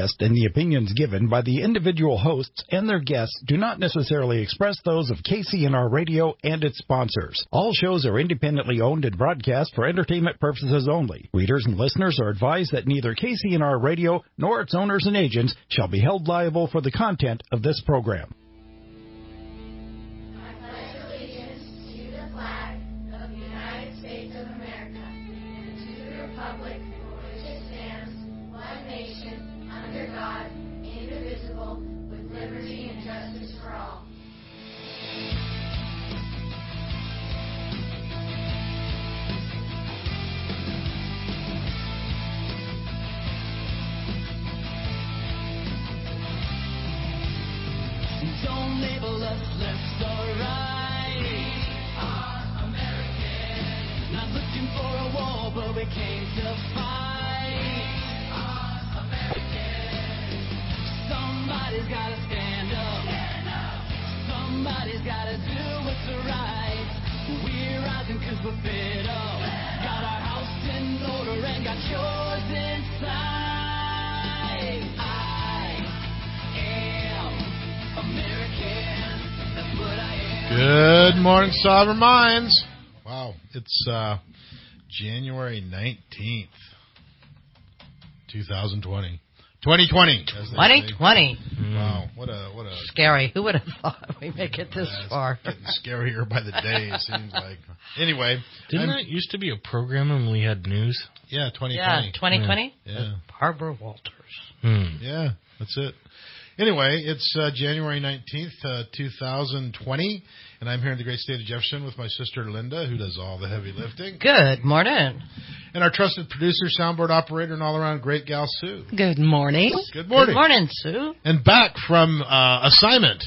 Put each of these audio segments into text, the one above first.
And the opinions given by the individual hosts and their guests do not necessarily express those of KCNR Radio and its sponsors. All shows are independently owned and broadcast for entertainment purposes only. Readers and listeners are advised that neither KCNR Radio nor its owners and agents shall be held liable for the content of this program. Don't label us left or right. We are American. Not looking for a war, but we came to fight. We are American. Somebody's gotta stand up. Somebody's gotta do what's right. We're rising 'cause we're fed up. Got our house in order and got yours inside. Good morning, Sovereign Minds. Wow, it's January 19th, 2020. 2020. 2020. Wow, what a scary. Who would have thought we make it this far? It's getting scarier by the day, it seems like. Anyway. Didn't that used to be a program when we had news? Yeah, 2020. Yeah, 2020? Yeah. Barbara Walters. Yeah, that's it. Anyway, it's January 19th, 2020, and I'm here in the great state of Jefferson with my sister Linda, who does all the heavy lifting. Good morning. And our trusted producer, soundboard operator, and all-around great gal, Sue. Good morning. Good morning. Good morning, Sue. And back from assignment.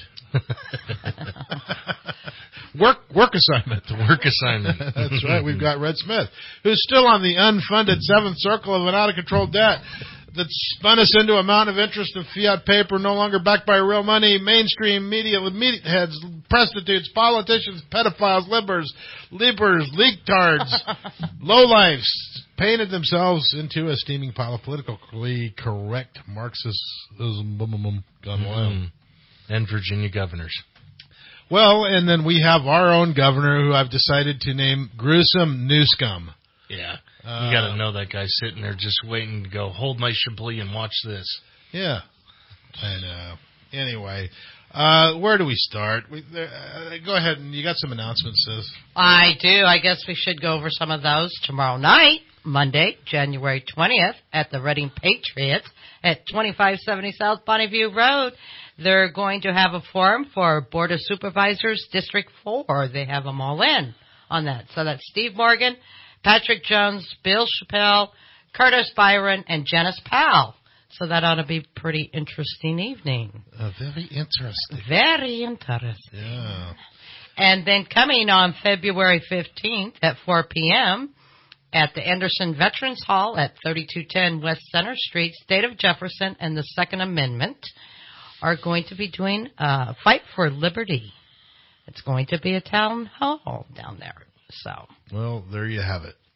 Work assignment. The work assignment. That's right. We've got Red Smith, who's still on the unfunded seventh circle of an out-of-control debt that spun us into a mountain of interest of fiat paper no longer backed by real money, mainstream media with meatheads, prostitutes, politicians, pedophiles, libbers, leaktards, lowlifes, painted themselves into a steaming pile of politically correct Marxism gone wild. And Virginia governors. Well, and then we have our own governor who I've decided to name Gruesome Newscum. Yeah. You got to know that guy sitting there just waiting to go, hold my Chablis and watch this. Yeah. I know. Anyway, where do we start? Go ahead, and you got some announcements, sis. I do. I guess we should go over some of those tomorrow night, Monday, January 20th, at the Reading Patriots at 2570 South Bonneview Road. They're going to have a forum for Board of Supervisors, District 4. They have them all in on that. So that's Steve Morgan, Patrick Jones, Bill Chappelle, Curtis Byron, and Janice Powell. So that ought to be a pretty interesting evening. Very interesting. Very interesting. Yeah. And then coming on February 15th at 4 p.m. at the Anderson Veterans Hall at 3210 West Center Street, State of Jefferson, and the Second Amendment are going to be doing a Fight for Liberty. It's going to be a town hall down there. So. Well, there you have it.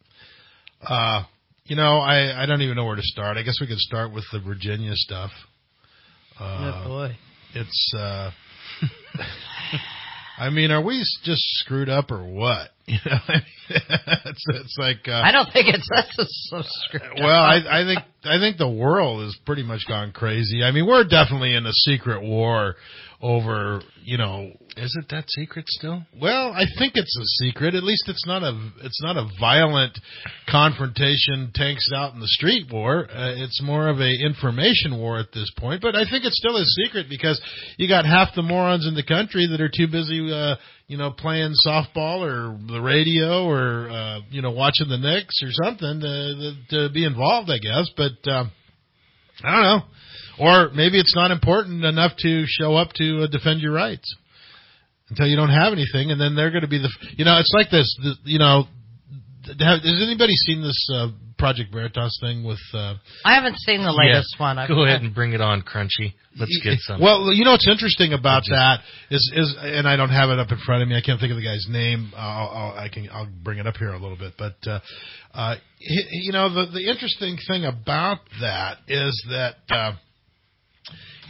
I don't even know where to start. I guess we could start with the Virginia stuff. Oh, boy. It's, I mean, are we just screwed up or what? It's like I don't think it's so screwed up. Well, I think the world has pretty much gone crazy. I mean, we're definitely in a secret war over, Is it that secret still? Well, I think it's a secret. At least it's not a violent confrontation, tanks out in the street war. It's more of a information war at this point. But I think it's still a secret because you got half the morons in the country that are too busy, playing softball or the radio or watching the Knicks or something to be involved, I guess. But I don't know. Or maybe it's not important enough to show up to defend your rights until you don't have anything, and then they're going to be it's like this, has anybody seen this Project Veritas thing with... I haven't seen the latest one. Go ahead and bring it on, Crunchy. Let's get some. Well, what's interesting about that is, and I don't have it up in front of me, I can't think of the guy's name, I'll bring it up here a little bit, but, the interesting thing about that is that,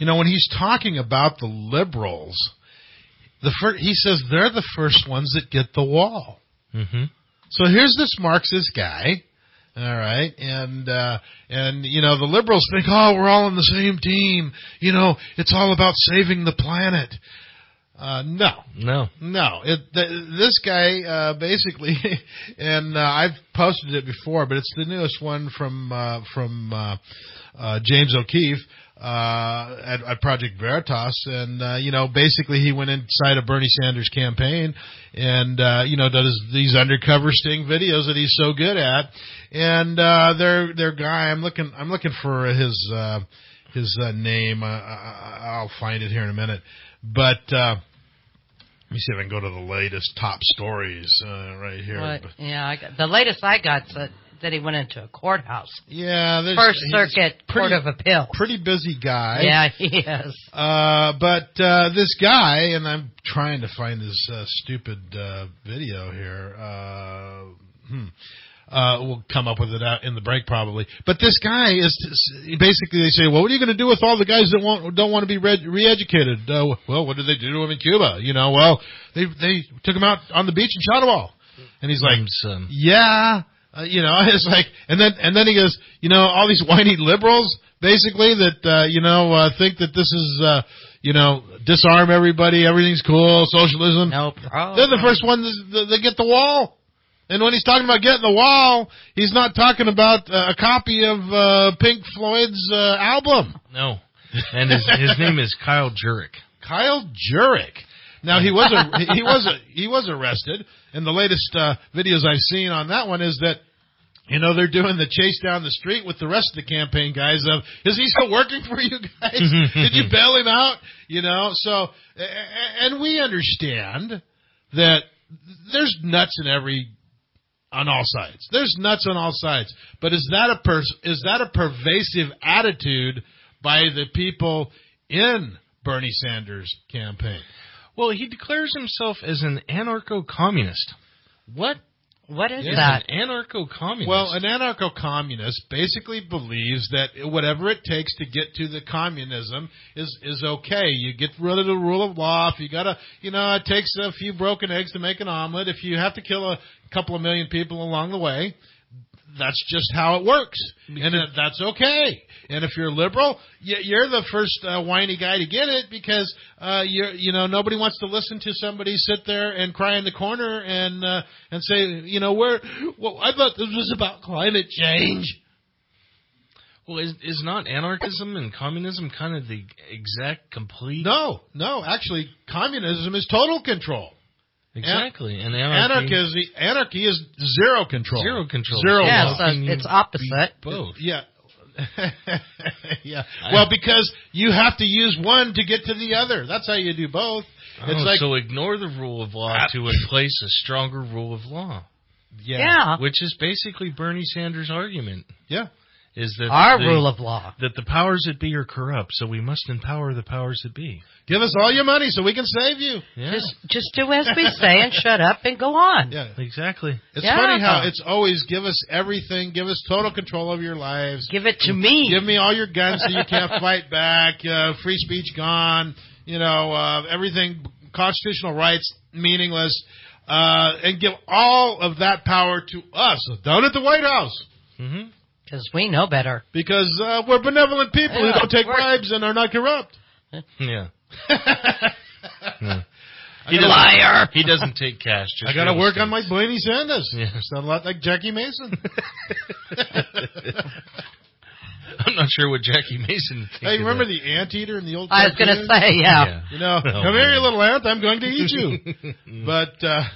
when he's talking about the liberals, he says they're the first ones that get the wall. Mm-hmm. So here's this Marxist guy, all right, and the liberals think, oh, we're all on the same team. It's all about saving the planet. No. This guy basically, and I've posted it before, but it's the newest one from James O'Keefe at Project Veritas, and basically he went inside of Bernie Sanders' campaign and does these undercover sting videos that he's so good at, and their guy, I'm looking for his name. I'll find it here in a minute, but. Let me see if I can go to the latest top stories right here. The latest I got said that he went into a courthouse. Yeah, First Circuit Court of Appeal. Pretty busy guy. Yeah, he is. But this guy, and I'm trying to find his stupid video here. We'll come up with it out in the break probably. But this guy is basically, they say, well, what are you going to do with all the guys that don't want to be re-educated? Well, what did they do to him in Cuba? Well, they took him out on the beach and shot them all. And he's like, yeah, it's like, and then he goes, all these whiny liberals basically that think that this is disarm everybody, everything's cool, socialism. No problem. They're the first ones that get the wall. And when he's talking about getting the wall, he's not talking about a copy of Pink Floyd's album. No. And his name is Kyle Jurek. Kyle Jurek. Now he was arrested, and the latest videos I've seen on that one is that they're doing the chase down the street with the rest of the campaign guys of, is he still working for you guys? Did you bail him out? So and we understand that there's nuts on all sides. There's nuts on all sides. But is that a pervasive attitude by the people in Bernie Sanders' campaign? Well, he declares himself as an anarcho-communist. What is Yes, that? An anarcho-communist. Well, an anarcho-communist basically believes that whatever it takes to get to the communism is okay. You get rid of the rule of law. If you gotta, it takes a few broken eggs to make an omelet. If you have to kill a couple of million people along the way, that's just how it works, and that's okay. And if you're liberal, you're the first whiny guy to get it because nobody wants to listen to somebody sit there and cry in the corner and say, I thought this was about climate change. Well, is not anarchism and communism kind of the exact complete? No, actually, communism is total control. Exactly. And anarchy is zero control. Zero control. Zero. Yeah, so it's opposite. Both. Yeah. Yeah. Well, because you have to use one to get to the other. That's how you do both. So ignore the rule of law to place a stronger rule of law. Yeah. Which is basically Bernie Sanders' argument. Yeah. Is that our rule of law. That the powers that be are corrupt, so we must empower the powers that be. Give us all your money so we can save you. Yeah. Just do as we say and shut up and go on. Yeah. Exactly. It's funny how it's always give us everything, give us total control of your lives. Give it to me. Give me all your guns so you can't fight back. Free speech gone. Everything, constitutional rights meaningless. And give all of that power to us down at the White House. Mm-hmm. Because we know better. Because we're benevolent people who don't take bribes and are not corrupt. Yeah. Yeah. Liar. He doesn't take cash. I got to work on my Bernie Sanders. Yeah. Sound a lot like Jackie Mason. I'm not sure what Jackie Mason thinks. Hey, remember the anteater in the old I was going to say, yeah. Come here, you little ant. I'm going to eat you. But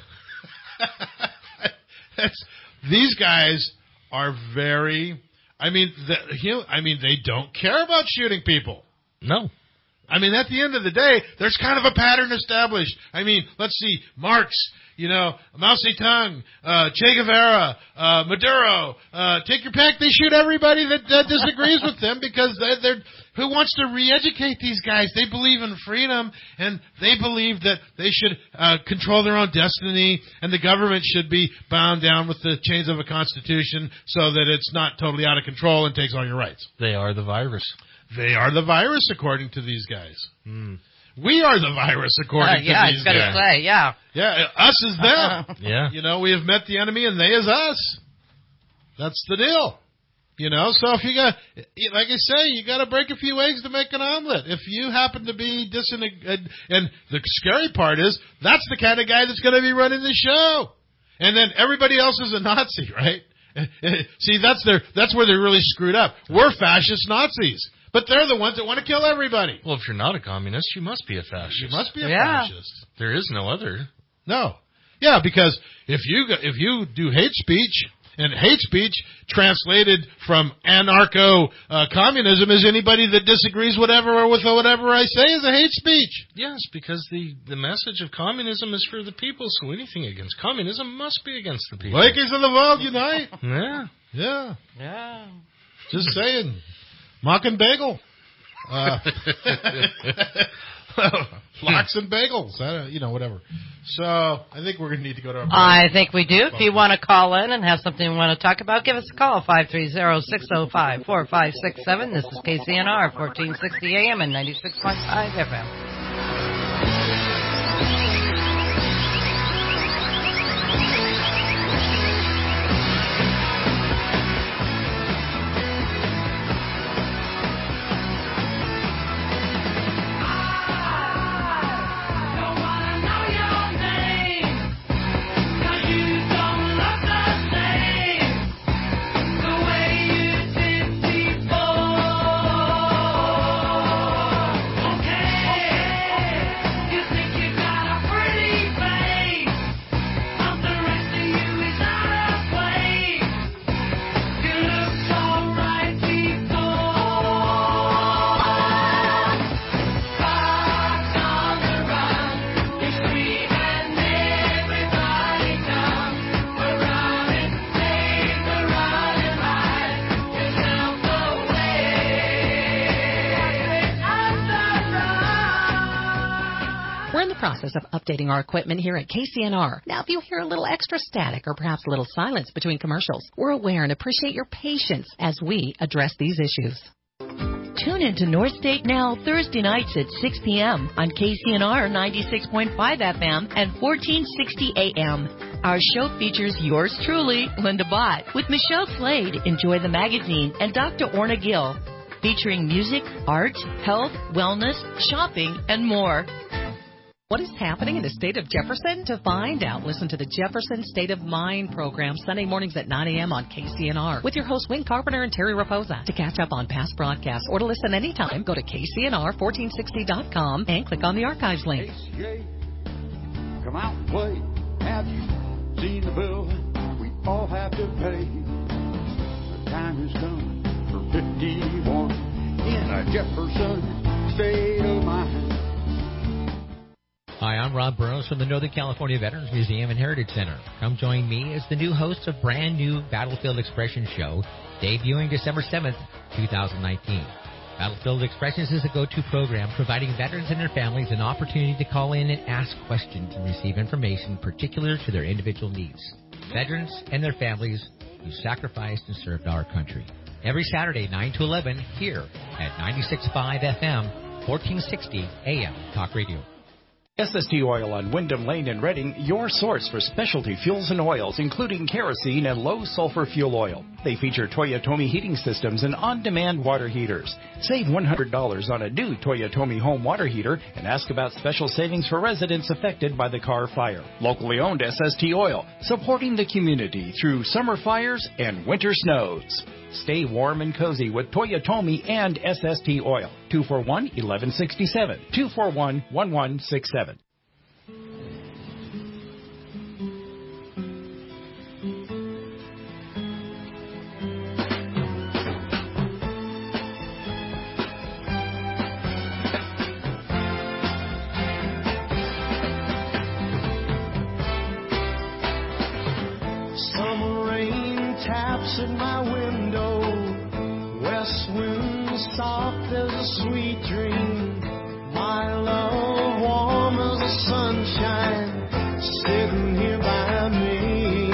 these guys are very... they don't care about shooting people. No. At the end of the day, there's kind of a pattern established. Let's see, Marx, Mao Zedong, Che Guevara, Maduro, take your pick. They shoot everybody that disagrees with them because they're who wants to re-educate these guys? They believe in freedom, and they believe that they should control their own destiny, and the government should be bound down with the chains of a constitution so that it's not totally out of control and takes all your rights. They are the virus. They are the virus, according to these guys. We are the virus, according to these guys. Yeah, I was going to say, yeah. Yeah, us is them. Yeah. You know, we have met the enemy, and they is us. That's the deal. You know, so if you got, like I say, you got to break a few eggs to make an omelet. If you happen to be and the scary part is, that's the kind of guy that's going to be running the show. And then everybody else is a Nazi, right? See, that's where they're really screwed up. We're fascist Nazis, but they're the ones that want to kill everybody. Well, if you're not a communist, you must be a fascist. You must be a Yeah. fascist. There is no other. No. Yeah, because if you do hate speech, and hate speech translated from anarcho-communism is anybody that disagrees with whatever I say is a hate speech. Yes, because the message of communism is for the people, so anything against communism must be against the people. Vikings of the world unite. Yeah. Yeah. Yeah. Just saying. Mock and bagel. Flocks and bagels. Whatever. So, I think we're going to need to go to our break. I think we do. If you want to call in and have something you want to talk about, give us a call, 530-605-4567. This is KCNR, 1460 AM and 96.5 FM. Process of updating our equipment here at KCNR. Now, if you hear a little extra static or perhaps a little silence between commercials, we're aware and appreciate your patience as we address these issues. Tune into North State Now Thursday nights at 6 p.m. on KCNR 96.5 FM and 1460 AM. Our show features yours truly, Linda Bott, with Michelle Slade, Enjoy the Magazine, and Dr. Orna Gill, featuring music, art, health, wellness, shopping, and more. What is happening in the state of Jefferson? To find out, listen to the Jefferson State of Mind program Sunday mornings at 9 a.m. on KCNR with your hosts Wayne Carpenter and Terry Raposa. To catch up on past broadcasts or to listen anytime, go to KCNR1460.com and click on the archives link. ACA, come out and play. Have you seen the bill we all have to pay? The time has come for 51 in a Jefferson State of Mind. Hi, I'm Rob Burrows from the Northern California Veterans Museum and Heritage Center. Come join me as the new host of brand new Battlefield Expressions show, debuting December 7th, 2019. Battlefield Expressions is a go-to program providing veterans and their families an opportunity to call in and ask questions and receive information particular to their individual needs. Veterans and their families who sacrificed and served our country. Every Saturday, 9 to 11, here at 96.5 FM, 1460 AM Talk Radio. SST Oil on Wyndham Lane in Reading, your source for specialty fuels and oils, including kerosene and low-sulfur fuel oil. They feature Toyotomi heating systems and on-demand water heaters. Save $100 on a new Toyotomi home water heater and ask about special savings for residents affected by the Carr fire. Locally owned SST Oil, supporting the community through summer fires and winter snows. Stay warm and cozy with Toyotomi and SST Oil. 241-1167. 241-1167. Summer rain taps at my window. West wind soft as a sweet dream. My love warm as the sunshine, sitting here by me.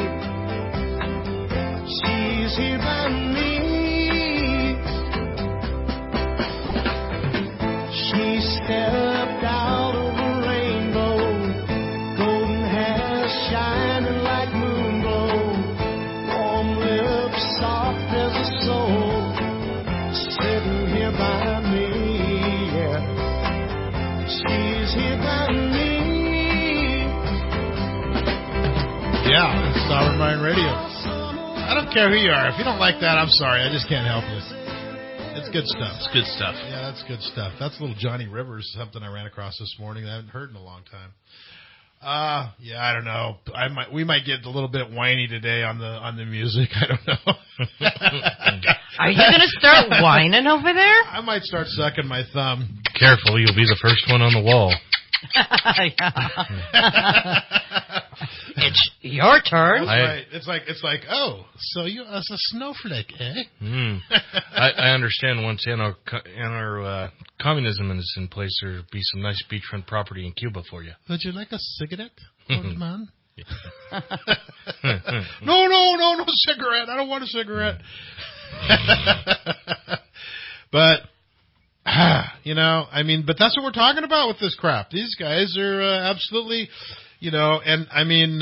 She's here by me. stepped out of a rainbow, golden hair shining like moonglow, warm lips soft as a soul, sitting here by me, yeah. She's here by me. Yeah, it's Sovereign Mind Radio. I don't care who you are. If you don't like that, I'm sorry. I just can't help you. It's good stuff. It's good stuff. Yeah, that's good stuff. That's little Johnny Rivers, something I ran across this morning that I haven't heard in a long time. Yeah, I don't know. We might get a little bit whiny today on the music. I don't know. Are you going to start whining over there? I might start sucking my thumb. Careful, you'll be the first one on the wall. It's your turn. Right. It's like, oh, so you as a snowflake, eh? I understand once communism is in place, there'll be some nice beachfront property in Cuba for you. Would you like a cigarette, old man? No cigarette. I don't want a cigarette. But, but that's what we're talking about with this crap. These guys are absolutely, and I mean,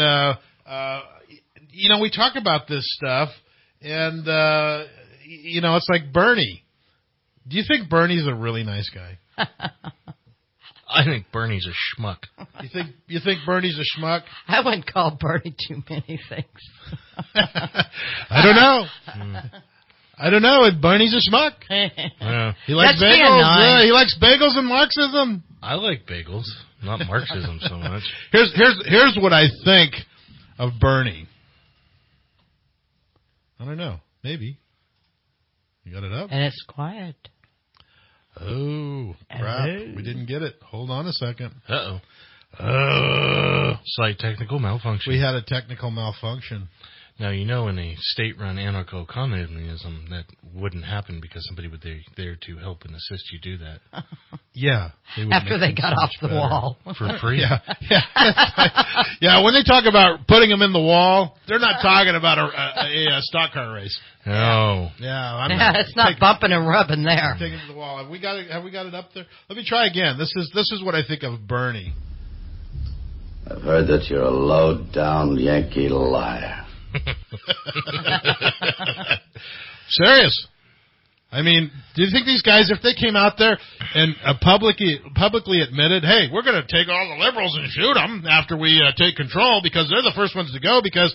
we talk about this stuff, and, it's like Bernie. Do you think Bernie's a really nice guy? I think Bernie's a schmuck. You think Bernie's a schmuck? I wouldn't call Bernie too many things. I don't know. I don't know. Bernie's a schmuck. Yeah. He likes That's bagels. He likes bagels and Marxism. I like bagels, not Marxism so much. Here's what I think of Bernie. I don't know. Maybe. You got it up? And it's quiet. Oh, crap. We didn't get it. Hold on a second. Uh-oh. Slight technical malfunction. We had a technical malfunction. Now, in a state-run anarcho-communism, that wouldn't happen because somebody would be there to help and assist you do that. Yeah. After they got off the wall. For free. Yeah. Yeah, when they talk about putting them in the wall, they're not talking about a stock car race. No. Yeah, it's not bumping and rubbing there. Taking it to the wall. Have we got it up there? Let me try again. This is what I think of Bernie. I've heard that you're a low-down Yankee liar. Serious. I mean, do you think these guys, if they came out there and publicly admitted, hey, we're going to take all the liberals and shoot them after we take control because they're the first ones to go because,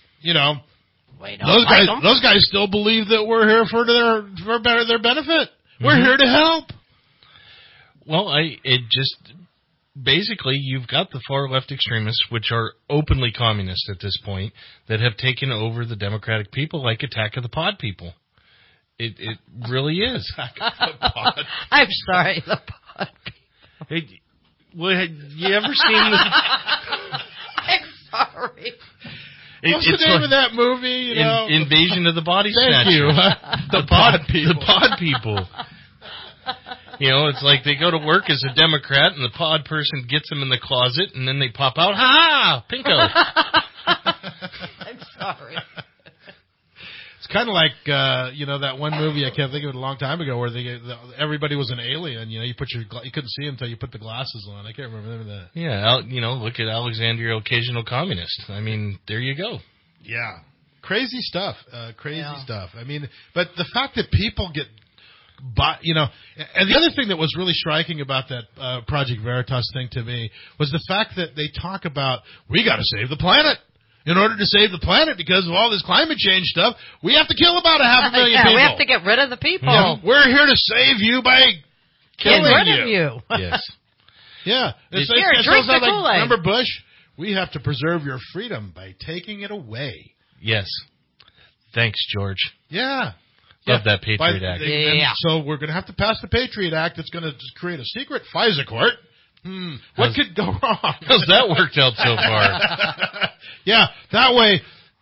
those guys still believe that we're here for their benefit. Mm-hmm. We're here to help. Well, basically, you've got the far left extremists, which are openly communist at this point, that have taken over the democratic people like Attack of the Pod people. It really is. Attack of the Pod. I'm sorry, the Pod people. Have you ever seen this? I'm sorry. What's the name of that movie? Invasion of the Body Snatchers. Thank you. The Pod people. The Pod people. It's like they go to work as a Democrat, and the pod person gets them in the closet, and then they pop out. Ha! Pinko. I'm sorry. It's kind of like that one movie I can't think of it a long time ago where everybody was an alien. You couldn't see them until you put the glasses on. I can't remember that. Yeah, look at Alexandria Occasional Communist. I mean, there you go. Yeah, crazy stuff. Stuff. I mean, but the fact that people get. But, and the other thing that was really striking about that Project Veritas thing to me was the fact that they talk about, we got to save the planet. In order to save the planet, because of all this climate change stuff, we have to kill about 500,000 people. We have to get rid of the people. Yeah, we're here to save you by killing rid of you. Yes. Yeah. Drink the Kool-Aid. Remember Bush? We have to preserve your freedom by taking it away. Yes. Thanks, George. Yeah. Love that Patriot Act. So we're going to have to pass the Patriot Act. It's going to create a secret FISA court. What could go wrong? How's that worked out so far? Yeah, that way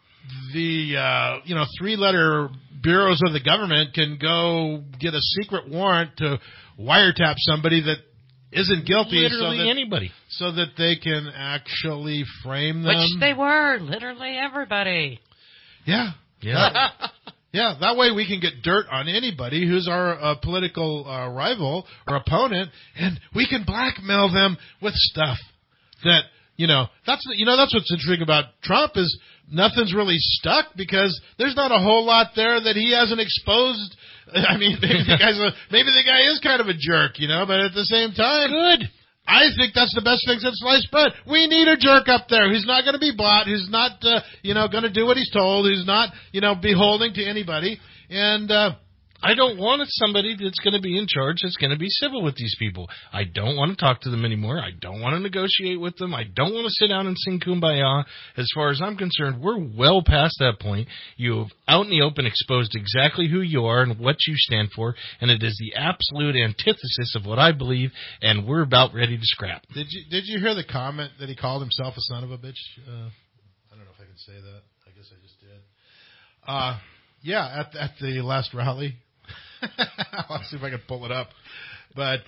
the 3-letter bureaus of the government can go get a secret warrant to wiretap somebody that isn't guilty. Literally anybody. So that they can actually frame them. Which they were. Literally everybody. Yeah. Yeah. Yeah, that way we can get dirt on anybody who's our political rival or opponent, and we can blackmail them with stuff that, that's what's intriguing about Trump is nothing's really stuck because there's not a whole lot there that he hasn't exposed. I mean, maybe the guy is kind of a jerk, but at the same time, good. I think that's the best thing since sliced bread. We need a jerk up there who's not going to be bought, who's not, going to do what he's told, who's not, beholding to anybody. And I don't want somebody that's going to be in charge that's going to be civil with these people. I don't want to talk to them anymore. I don't want to negotiate with them. I don't want to sit down and sing Kumbaya. As far as I'm concerned, we're well past that point. You've out in the open exposed exactly who you are and what you stand for, and it is the absolute antithesis of what I believe, and we're about ready to scrap. Did you hear the comment that he called himself a son of a bitch? I don't know if I can say that. I guess I just did. Yeah, at the last rally. I'll see if I can pull it up. But,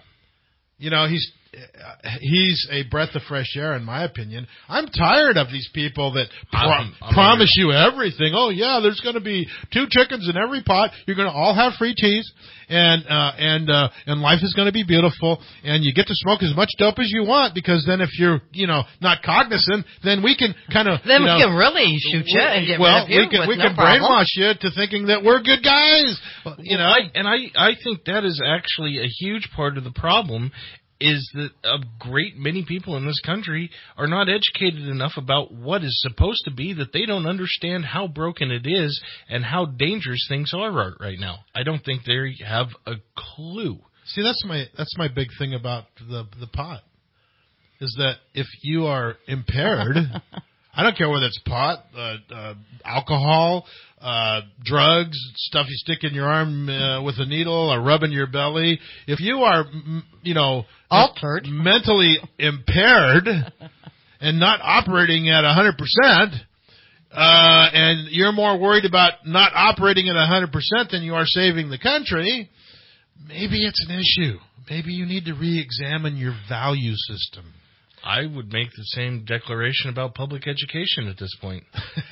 he's a breath of fresh air, in my opinion. I'm tired of these people that promise you everything. Oh, yeah, there's going to be 2 chickens in every pot. You're going to all have free cheese, and life is going to be beautiful, and you get to smoke as much dope as you want, because then if you're, not cognizant, then we can kind of... Then we can really shoot you and get rid of you we can brainwash you to thinking that we're good guys, I think that is actually a huge part of the problem, is that a great many people in this country are not educated enough about what is supposed to be, that they don't understand how broken it is and how dangerous things are right now. I don't think they have a clue. See, that's my big thing about the pot, is that if you are impaired, I don't care whether it's pot, alcohol, drugs, stuff you stick in your arm with a needle or rub in your belly. If you are, altered, mentally impaired and not operating at 100%, and you're more worried about not operating at 100% than you are saving the country, maybe it's an issue. Maybe you need to re-examine your value system. I would make the same declaration about public education at this point.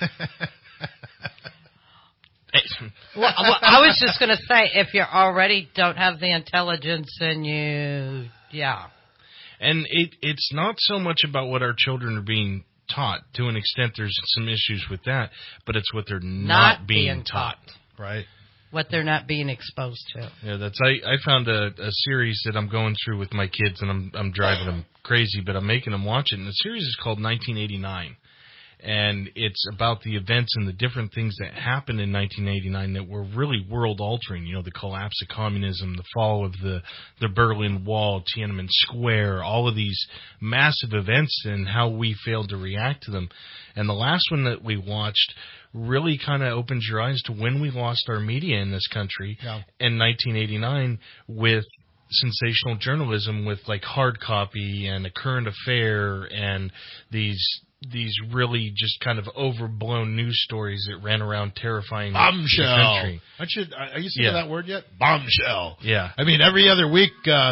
Well, I was just going to say, if you already don't have the intelligence in you, yeah. And it's not so much about what our children are being taught. To an extent, there's some issues with that, but it's what they're not being taught. Right. What they're not being exposed to. Yeah, I found a series that I'm going through with my kids, and I'm driving them crazy, but I'm making them watch it. And the series is called 1989. And it's about the events and the different things that happened in 1989 that were really world-altering. The collapse of communism, the fall of the Berlin Wall, Tiananmen Square, all of these massive events and how we failed to react to them. And the last one that we watched really kind of opens your eyes to when we lost our media in this country in 1989 with sensational journalism, with like Hard Copy and A Current Affair and these really just kind of overblown news stories that ran around terrifying bombshell. The country. Are you seeing that word yet? Bombshell. Yeah. I mean, every other week,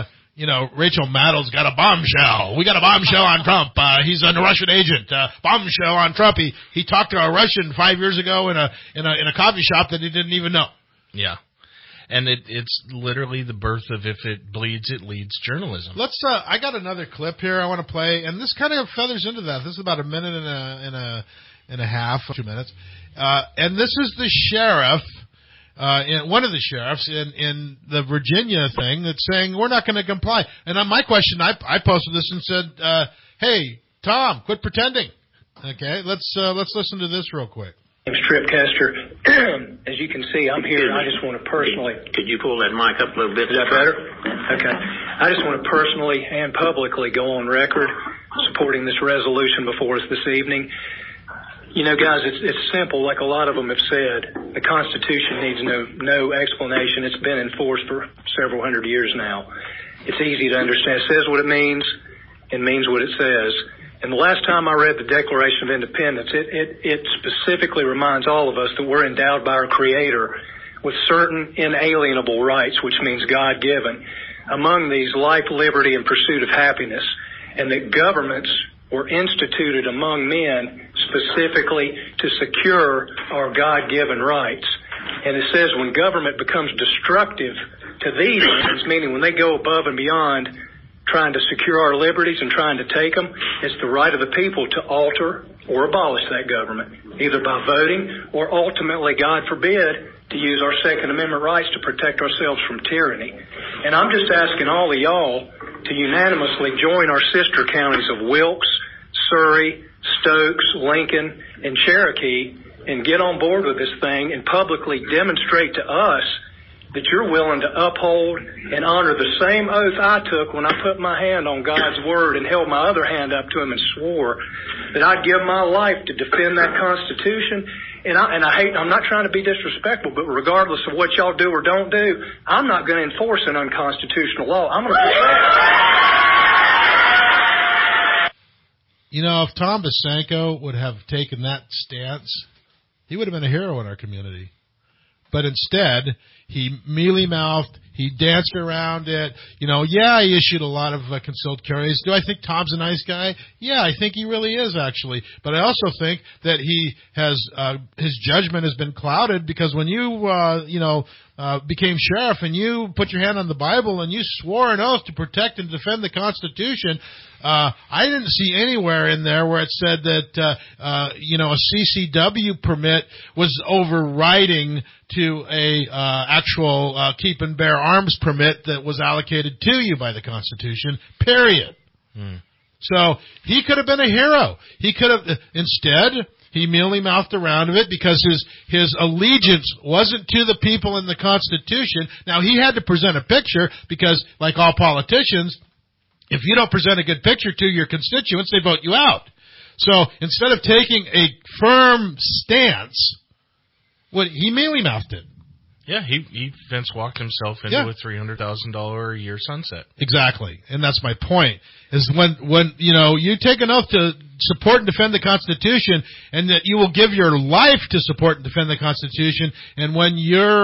Rachel Maddow's got a bombshell. We got a bombshell on Trump. He's a Russian agent. Bombshell on Trump. He talked to a Russian 5 years ago in a coffee shop that he didn't even know. Yeah. And it's literally the birth of if it bleeds, it leads journalism. I got another clip here I want to play, and this kind of feathers into that. This is about a minute and a half, 2 minutes. And this is the sheriff, one of the sheriffs in the Virginia thing that's saying we're not going to comply. And on my question, I posted this and said, hey, Tom, quit pretending. Okay, let's listen to this real quick. My name's Trip Kester. As you can see, I'm here. I just want to personally... Could you pull that mic up a little bit? Is that better? Okay. I just want to personally and publicly go on record supporting this resolution before us this evening. Guys, it's simple, like a lot of them have said. The Constitution needs no explanation. It's been enforced for several hundred years now. It's easy to understand. It says what it means. It means what it says. And the last time I read the Declaration of Independence, it specifically reminds all of us that we're endowed by our Creator with certain inalienable rights, which means God-given. Among these, life, liberty, and pursuit of happiness. And that governments were instituted among men specifically to secure our God-given rights. And it says when government becomes destructive to these ends, meaning when they go above and beyond trying to secure our liberties and trying to take them, it's the right of the people to alter or abolish that government, either by voting or ultimately, God forbid, to use our Second Amendment rights to protect ourselves from tyranny. And I'm just asking all of y'all to unanimously join our sister counties of Wilkes, Surrey, Stokes, Lincoln, and Cherokee and get on board with this thing and publicly demonstrate to us that you're willing to uphold and honor the same oath I took when I put my hand on God's word and held my other hand up to him and swore that I'd give my life to defend that Constitution. And I'm not trying to be disrespectful, but regardless of what y'all do or don't do, I'm not going to enforce an unconstitutional law. I'm going to. You know, if Tom Basenko would have taken that stance, he would have been a hero in our community. But instead, he mealy-mouthed, he danced around it. You know, yeah, he issued a lot of concealed carries. Do I think Tom's a nice guy? Yeah, I think he really is, actually. But I also think that he has his judgment has been clouded because when you, became sheriff and you put your hand on the Bible and you swore an oath to protect and defend the Constitution, I didn't see anywhere in there where it said that, a CCW permit was overriding to a actual keep and bear arms permit that was allocated to you by the Constitution, period. So he could have been a hero. He could have, instead, he mealy-mouthed around of it because his allegiance wasn't to the people in the Constitution. Now, he had to present a picture because, like all politicians, if you don't present a good picture to your constituents, they vote you out. So instead of taking a firm stance, he mealy-mouthed it. Yeah, he fence-walked himself into a $300,000 a year sunset. Exactly, and that's my point, is when you take an oath to support and defend the Constitution, and that you will give your life to support and defend the Constitution, and when your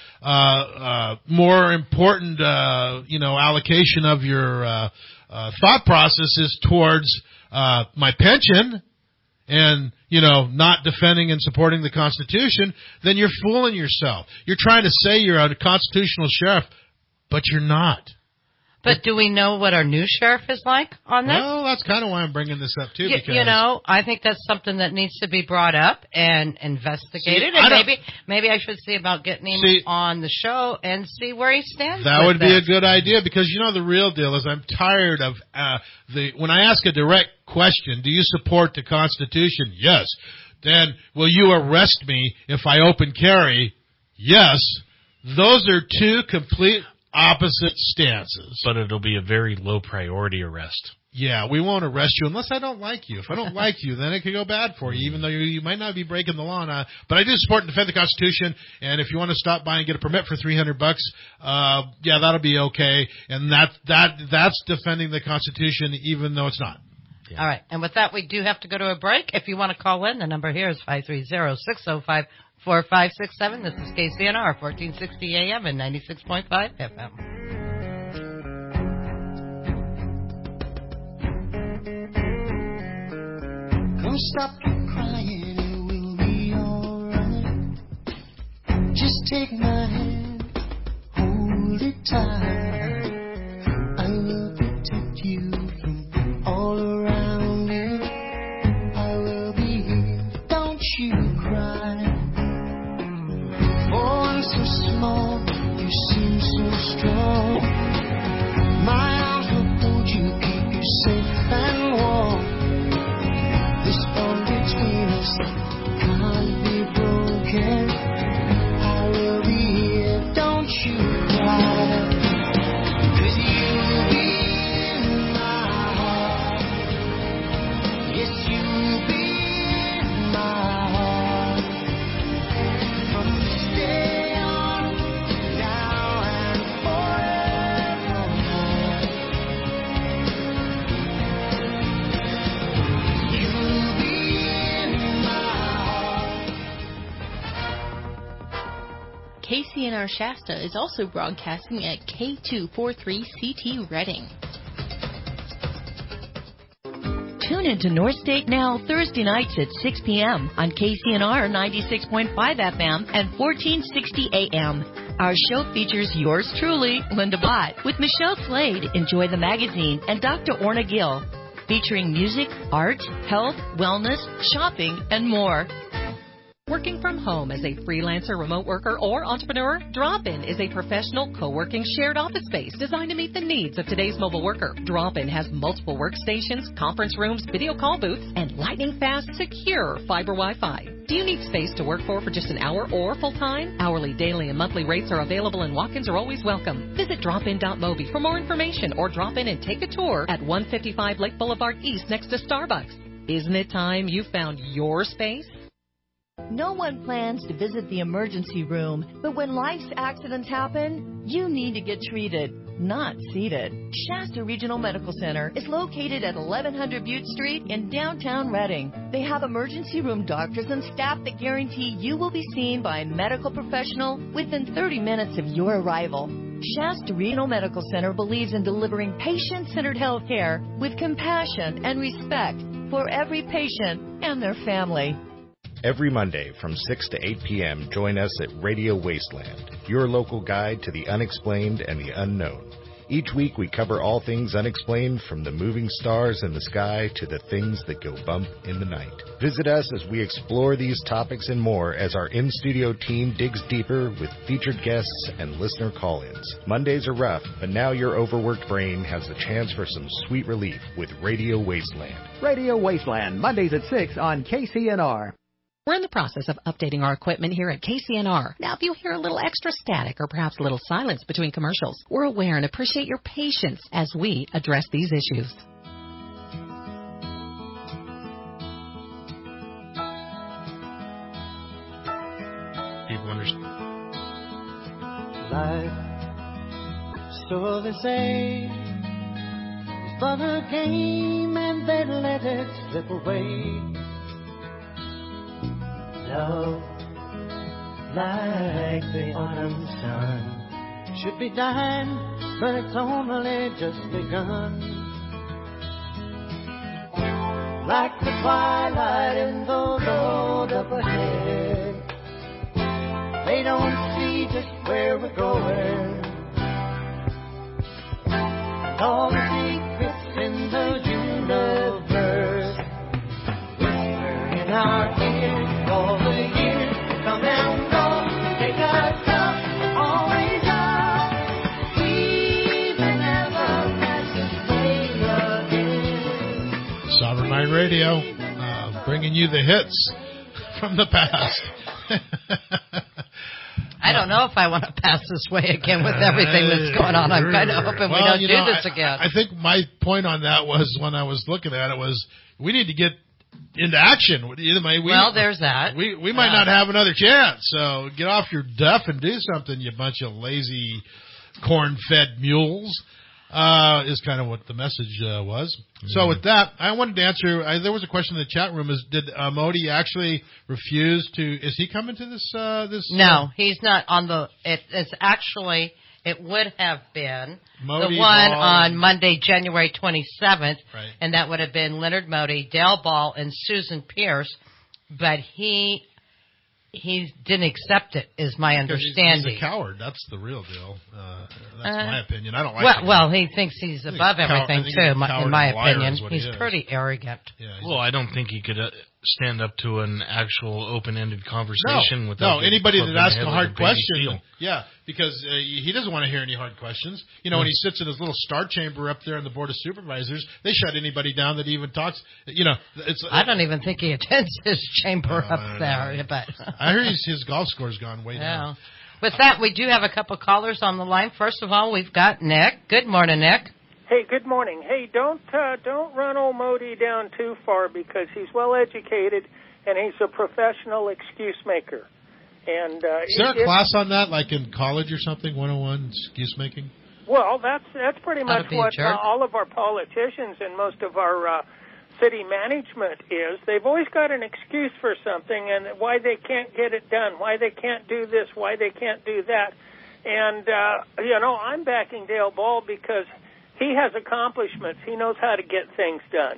more important allocation of your thought process is towards my pension and, not defending and supporting the Constitution, then you're fooling yourself. You're trying to say you're a constitutional sheriff, but you're not. But do we know what our new sheriff is like on this? Well, that's kind of why I'm bringing this up, too. Because I think that's something that needs to be brought up and investigated. Maybe I should see about getting him on the show and see where he stands. That would be a good idea because, the real deal is I'm tired of when I ask a direct question, do you support the Constitution? Yes. Then will you arrest me if I open carry? Yes. Those are two complete opposite stances. But it'll be a very low priority arrest. Yeah, we won't arrest you unless I don't like you. If I don't like you, then it could go bad for you, even though you might not be breaking the law. But I do support and defend the Constitution, and if you want to stop by and get a permit for $300, that'll be okay. And that's defending the Constitution, even though it's not. Yeah. All right, and with that, we do have to go to a break. If you want to call in, the number here is 530-605-4567. This is KCNR, 1460 AM and 96.5 FM. Come stop your crying, it will be alright. Just take my hand, hold it tight. I will protect you from all around you. I will be here, don't you cry. Oh, I'm so small, you seem so strong. My arms will hold you, keep you safe and warm. This bond between us can't be broken. I will be here, don't you cry. 'Cause you'll be in my heart. Yes, you'll be in my heart. From this day on, now and forevermore. You'll be in my heart. KCNR Shasta is also broadcasting at K243CT Reading. Tune Tune into North State Now Thursday nights at 6 p.m. on KCNR 96.5 FM and 1460 AM. Our show features yours truly, Linda Bott, with Michelle Slade, Enjoy the Magazine, and Dr. Orna Gill, featuring music, art, health, wellness, shopping, and more. Working from home as a freelancer, remote worker, or entrepreneur, Drop-In is a professional co-working shared office space designed to meet the needs of today's mobile worker. Drop-In has multiple workstations, conference rooms, video call booths, and lightning-fast, secure fiber Wi-Fi. Do you need space to work for just an hour or full-time? Hourly, daily, and monthly rates are available, and walk-ins are always welcome. Visit dropin.mobi for more information, or drop in and take a tour at 155 Lake Boulevard East next to Starbucks. Isn't it time you found your space? No one plans to visit the emergency room, but when life's accidents happen, you need to get treated, not seated. Shasta Regional Medical Center is located at 1100 Butte Street in downtown Reading. They have emergency room doctors and staff that guarantee you will be seen by a medical professional within 30 minutes of your arrival. Shasta Regional Medical Center believes in delivering patient-centered health care with compassion and respect for every patient and their family. Every Monday from 6 to 8 p.m., join us at Radio Wasteland, your local guide to the unexplained and the unknown. Each week we cover all things unexplained, from the moving stars in the sky to the things that go bump in the night. Visit us as we explore these topics and more as our in-studio team digs deeper with featured guests and listener call-ins. Mondays are rough, but now your overworked brain has the chance for some sweet relief with Radio Wasteland. Radio Wasteland, Mondays at 6 on KCNR. We're in the process of updating our equipment here at KCNR. Now, if you hear a little extra static or perhaps a little silence between commercials, we're aware and appreciate your patience as we address these issues. People understand. Life, so they say, is but a game and they let it slip away. Love, like the autumn sun, should be dying, but it's only just begun. Like the twilight in the road up ahead, they don't see just where we're going. All the secrets in the universe whisper in our ears. All the years come and go, take us up, always up, even everlasting way again. Sovereign Mind Radio, bringing you the hits from the past. I don't know if I want to pass this way again with everything that's going on. I'm kind of hoping we don't do this again. I think my point on that was, when I was looking at it, was we need to get into action. Well, there's that. We might not have another chance. So get off your duff and do something, you bunch of lazy, corn-fed mules. Is kind of what the message was. Mm-hmm. So with that, I wanted to answer. There was a question in the chat room: did Modi actually refuse to? Is he coming to this? No, he's not on the. It's actually. It would have been Modi, the one Ball, on Monday, January 27th, right. And that would have been Leonard Modi, Dale Ball, and Susan Pierce. But he didn't accept it, is my understanding. He's a coward. That's the real deal. That's my opinion. I don't like it. Well, he thinks he's above everything, too, in my opinion. He's pretty arrogant. Yeah, well, I don't think he could stand up to an actual open-ended conversation without anybody that asks a hard question. Yeah, because he doesn't want to hear any hard questions. You know, when he sits in his little star chamber up there in the Board of Supervisors, they shut anybody down that even talks. You know, I don't even think he attends his chamber up there. But I hear his golf score's gone way down. With that, we do have a couple callers on the line. First of all, we've got Nick. Good morning, Nick. Hey, good morning. Hey, don't run old Modi down too far, because he's well educated and he's a professional excuse maker. And is there a class on that, like in college or something, 101 excuse making? Well, that's pretty much what all of our politicians and most of our city management is. They've always got an excuse for something and why they can't get it done, why they can't do this, why they can't do that. And I'm backing Dale Ball because he has accomplishments. He knows how to get things done.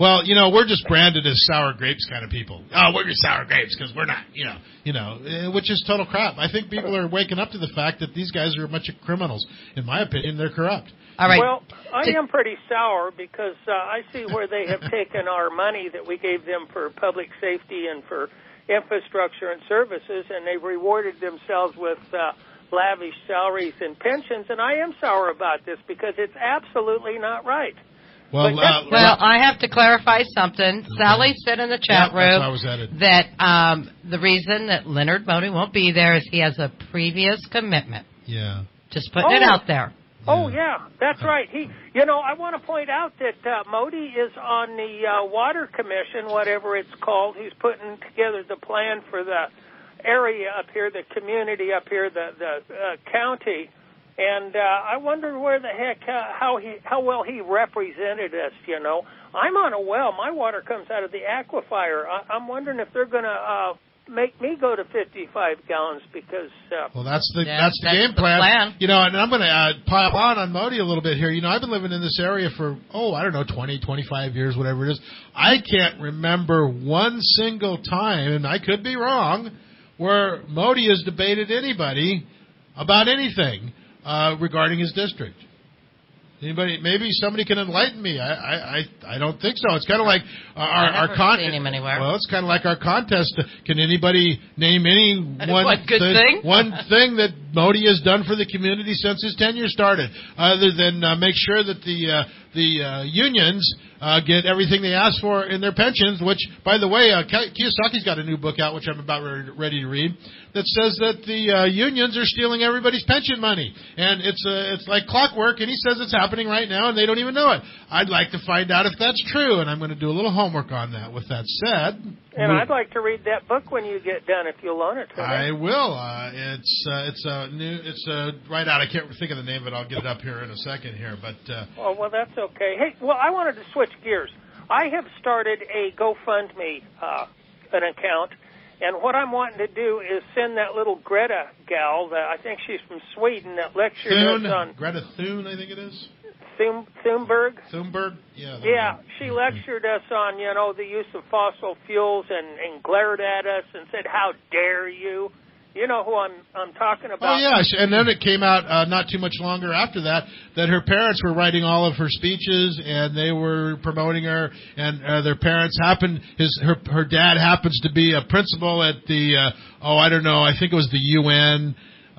Well, we're just branded as sour grapes kind of people. Oh, we're just sour grapes because we're not, which is total crap. I think people are waking up to the fact that these guys are a bunch of criminals. In my opinion, they're corrupt. All right. Well, I am pretty sour because I see where they have taken our money that we gave them for public safety and for infrastructure and services, and they rewarded themselves with lavish salaries and pensions. And I am sour about this because it's absolutely not right. Well, I have to clarify something. Sally said in the chat room that the reason that Leonard Modi won't be there is he has a previous commitment. Yeah. Just putting it out there. Oh, yeah, that's right. I want to point out that Modi is on the Water Commission, whatever it's called. He's putting together the plan for the area up here, the community up here, the county. And I wonder where the heck, how well he represented us, I'm on a well. My water comes out of the aquifer. I'm wondering if they're going to make me go to 55 gallons because... well, that's the game plan. And I'm going to pile on Modi a little bit here. I've been living in this area for, 20, 25 years, whatever it is. I can't remember one single time, and I could be wrong, where Modi has debated anybody about anything regarding his district. Anybody? Maybe somebody can enlighten me. I don't think so. It's kind of like our contest. Well, it's kind of like our contest. Can anybody name one thing that Modi has done for the community since his tenure started, other than make sure that the unions get everything they ask for in their pensions? Which, by the way, Kiyosaki's got a new book out, which I'm about ready to read, that says that the unions are stealing everybody's pension money, and it's like clockwork. And he says it's happening right now, and they don't even know it. I'd like to find out if that's true, and I'm going to do a little homework on that. With that said, and I'd like to read that book when you get done, if you'll loan it to me. I will. It's right out. I can't think of the name of it. I'll get it up here in a second here, but. Well, that's okay. Hey, I wanted to switch gears. I have started a GoFundMe an account, and what I'm wanting to do is send that little Greta gal, I think she's from Sweden, that lectured us on... Greta Thun, I think it is. Thunberg? Thunberg? Yeah. Yeah, she lectured us on, the use of fossil fuels and glared at us and said, how dare you? You know who I'm talking about. Oh, yeah, and then it came out not too much longer after that her parents were writing all of her speeches, and they were promoting her, and their parents her dad happens to be a principal at the, I don't know, I think it was the UN,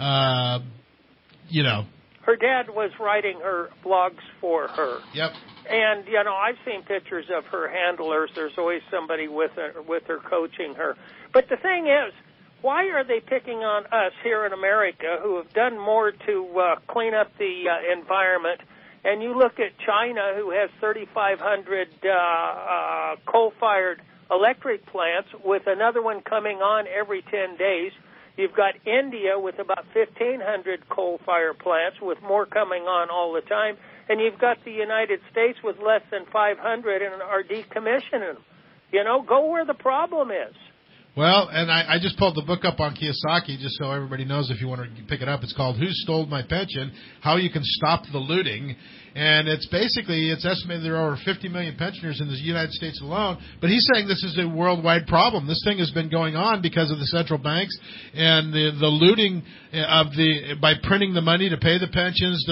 Her dad was writing her blogs for her. Yep. And, I've seen pictures of her handlers. There's always somebody with her coaching her. But the thing is, why are they picking on us here in America who have done more to clean up the environment? And you look at China, who has 3,500 coal-fired electric plants, with another one coming on every 10 days. You've got India with about 1,500 coal-fired plants, with more coming on all the time. And you've got the United States with less than 500 and are decommissioning them. Go where the problem is. Well, and I just pulled the book up on Kiyosaki just so everybody knows if you want to pick it up. It's called Who Stole My Pension? How You Can Stop the Looting. And it's estimated there are over 50 million pensioners in the United States alone. But he's saying this is a worldwide problem. This thing has been going on because of the central banks and the looting by printing the money to pay the pensions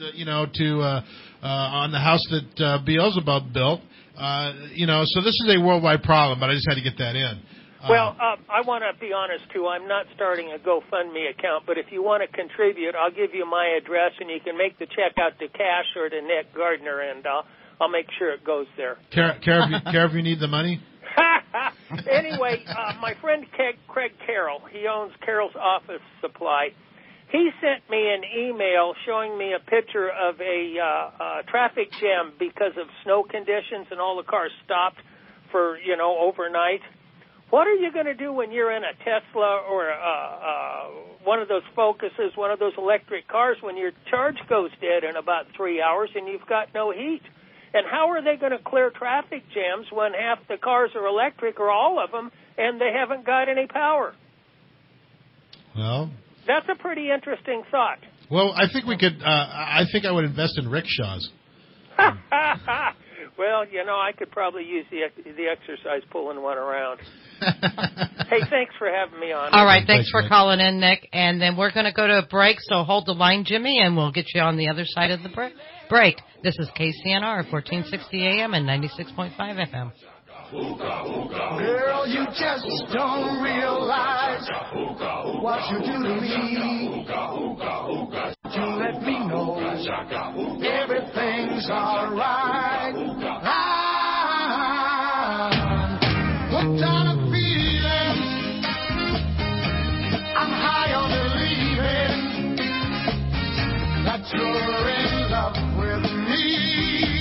on the house that Beelzebub built. So this is a worldwide problem, but I just had to get that in. Well, I want to be honest, too. I'm not starting a GoFundMe account, but if you want to contribute, I'll give you my address, and you can make the check out to Cash or to Nick Gardner, and I'll make sure it goes there. Care if you need the money? Anyway, my friend Craig Carroll, he owns Carroll's Office Supply. He sent me an email showing me a picture of a traffic jam because of snow conditions and all the cars stopped for, overnight. What are you going to do when you're in a Tesla or one of those Focuses, one of those electric cars, when your charge goes dead in about 3 hours and you've got no heat? And how are they going to clear traffic jams when half the cars are electric or all of them and they haven't got any power? Well, that's a pretty interesting thought. Well, I think we could. I think I would invest in rickshaws. Well, I could probably use the exercise pulling one around. Hey, thanks for having me on. All right, thanks for calling in, Nick. And then we're going to go to a break, so hold the line, Jimmy, and we'll get you on the other side of the break. This is KCNR, 1460 AM and 96.5 FM. Girl, you just don't realize what you do to me. You let me know everything's alright. What kind of feeling? I'm high on believing that you're in love with me.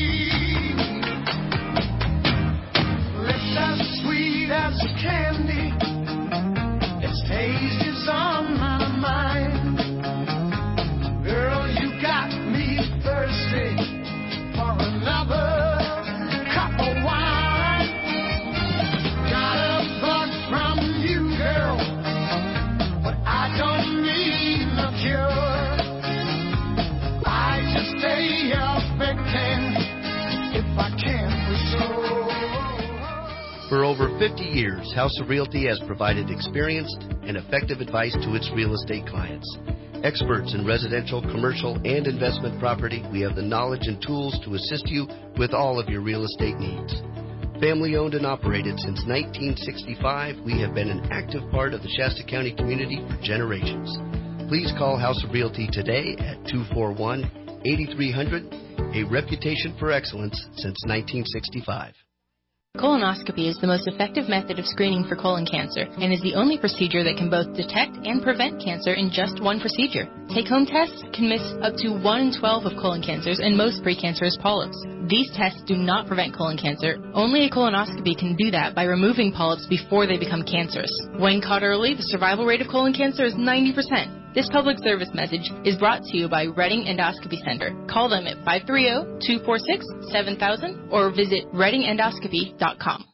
As sweet as candy, its taste is on my mind. Girl, you got me thirsty for another cup of wine. Got a bug from you, girl, but I don't need no cure. I just stay affecting if I can restore. For over 50 years, House of Realty has provided experienced and effective advice to its real estate clients. Experts in residential, commercial, and investment property, we have the knowledge and tools to assist you with all of your real estate needs. Family owned and operated since 1965, we have been an active part of the Shasta County community for generations. Please call House of Realty today at 241-8300, a reputation for excellence since 1965. Colonoscopy is the most effective method of screening for colon cancer and is the only procedure that can both detect and prevent cancer in just one procedure. Take-home tests can miss up to 1 in 12 of colon cancers and most precancerous polyps. These tests do not prevent colon cancer. Only a colonoscopy can do that by removing polyps before they become cancerous. When caught early, the survival rate of colon cancer is 90%. This public service message is brought to you by Reading Endoscopy Center. Call them at 530-246-7000 or visit readingendoscopy.com.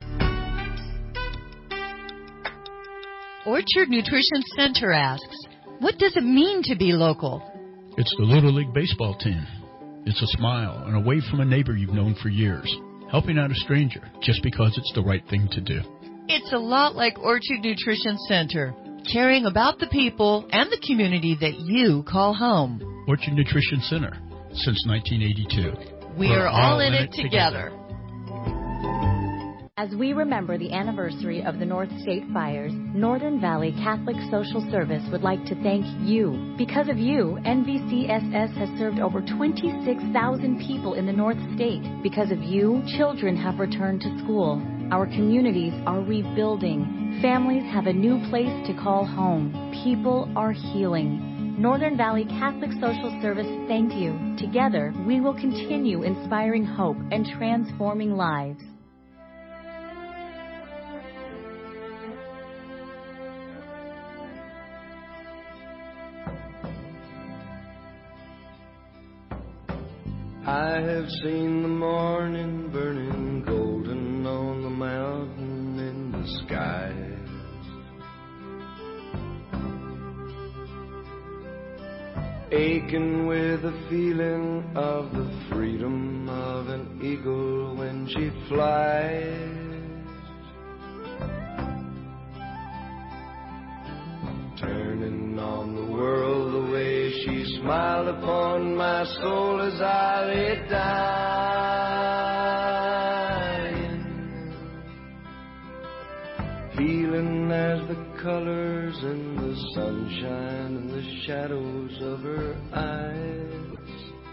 Orchard Nutrition Center asks, what does it mean to be local? It's the Little League baseball team. It's a smile and a wave from a neighbor you've known for years. Helping out a stranger just because it's the right thing to do. It's a lot like Orchard Nutrition Center. Caring about the people and the community that you call home. Orchard Nutrition Center, since 1982. We're all in it together. As we remember the anniversary of the North State fires, Northern Valley Catholic Social Service would like to thank you. Because of you, NVCSS has served over 26,000 people in the North State. Because of you, children have returned to school. Our communities are rebuilding. Families have a new place to call home. People are healing. Northern Valley Catholic Social Service, thank you. Together, we will continue inspiring hope and transforming lives. I have seen the morning burning golden on the mountain in the skies. Aching with the feeling of the freedom of an eagle when she flies. Turning on the world the way she smiled upon my soul as I lay dying. Feeling as the colors in the sunshine and the shadows of her eyes.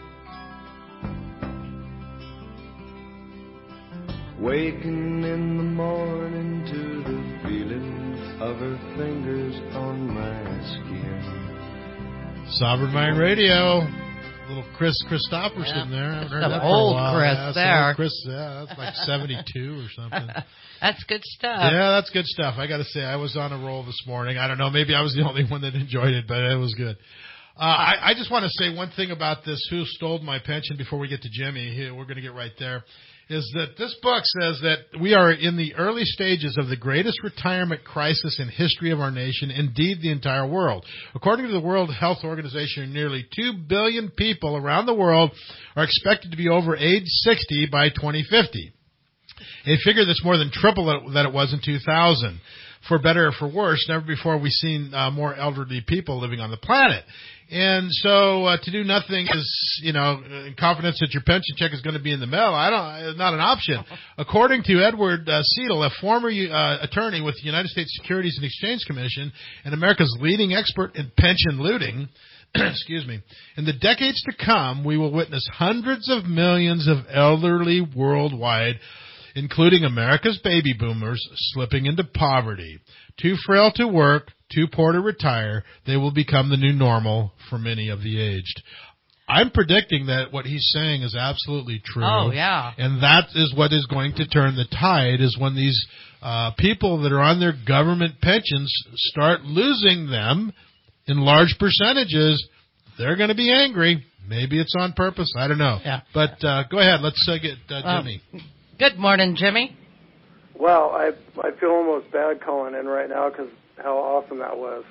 Waking in the morning to the feeling of her fingers on my skin. Sovereign Mind Radio. Little Chris Christopherson there. I haven't heard that old for a while. Chris yeah, there. Old Chris, yeah, that's like 72 or something. That's good stuff. Yeah, that's good stuff. I got to say, I was on a roll this morning. I don't know, maybe I was the only one that enjoyed it, but it was good. I just want to say one thing about this Who Stole My Pension before we get to Jimmy. Here, we're going to get right there. Is that this book says that we are in the early stages of the greatest retirement crisis in history of our nation, indeed the entire world. According to the World Health Organization, nearly 2 billion people around the world are expected to be over age 60 by 2050. A figure that's more than triple that it was in 2000. For better or for worse, never before have we seen more elderly people living on the planet. And so to do nothing is, in confidence that your pension check is going to be in the mail, not an option. According to Edward Seidel, a former attorney with the United States Securities and Exchange Commission and America's leading expert in pension looting, excuse me, in the decades to come, we will witness hundreds of millions of elderly worldwide, including America's baby boomers, slipping into poverty. Too frail to work, too poor to retire, they will become the new normal for many of the aged. I'm predicting that what he's saying is absolutely true. Oh, yeah. And that is what is going to turn the tide, is when these people that are on their government pensions start losing them in large percentages. They're going to be angry. Maybe it's on purpose. I don't know. Yeah. But go ahead. Let's get Jimmy. Good morning, Jimmy. Well, I feel almost bad calling in right now because how awesome that was.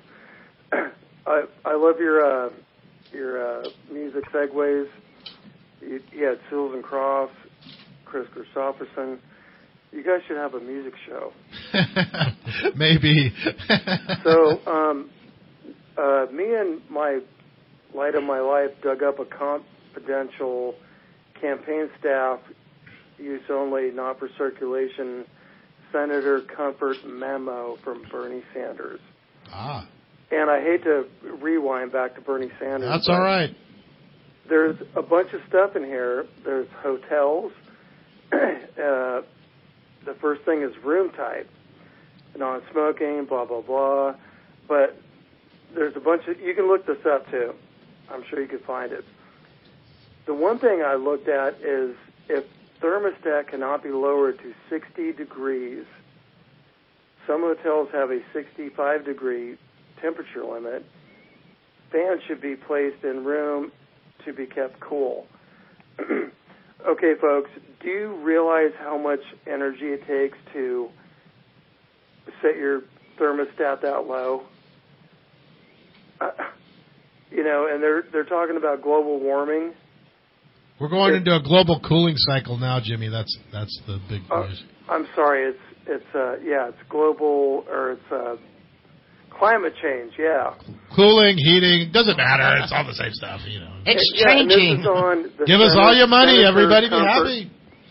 I love your music segues. You had Seals and Crofts, Chris Christopherson. You guys should have a music show. Maybe. So, me and my light of my life dug up a confidential campaign staff use only, not for circulation, Senator Comfort memo from Bernie Sanders. Ah. And I hate to rewind back to Bernie Sanders. That's all right. There's a bunch of stuff in here. There's hotels. The first thing is room type, non-smoking, blah, blah, blah. But there's a bunch of, you can look this up too. I'm sure you can find it. The one thing I looked at is if thermostat cannot be lowered to 60 degrees. Some hotels have a 65-degree temperature limit. Fans should be placed in room to be kept cool. Okay, folks, do you realize how much energy it takes to set your thermostat that low? And they're talking about global warming. We're going into a global cooling cycle now, Jimmy. That's the big news. I'm sorry. It's global, or it's climate change. Yeah. Cooling, heating, doesn't matter. It's all the same stuff, It's changing. Give us all your money, everybody. Be happy.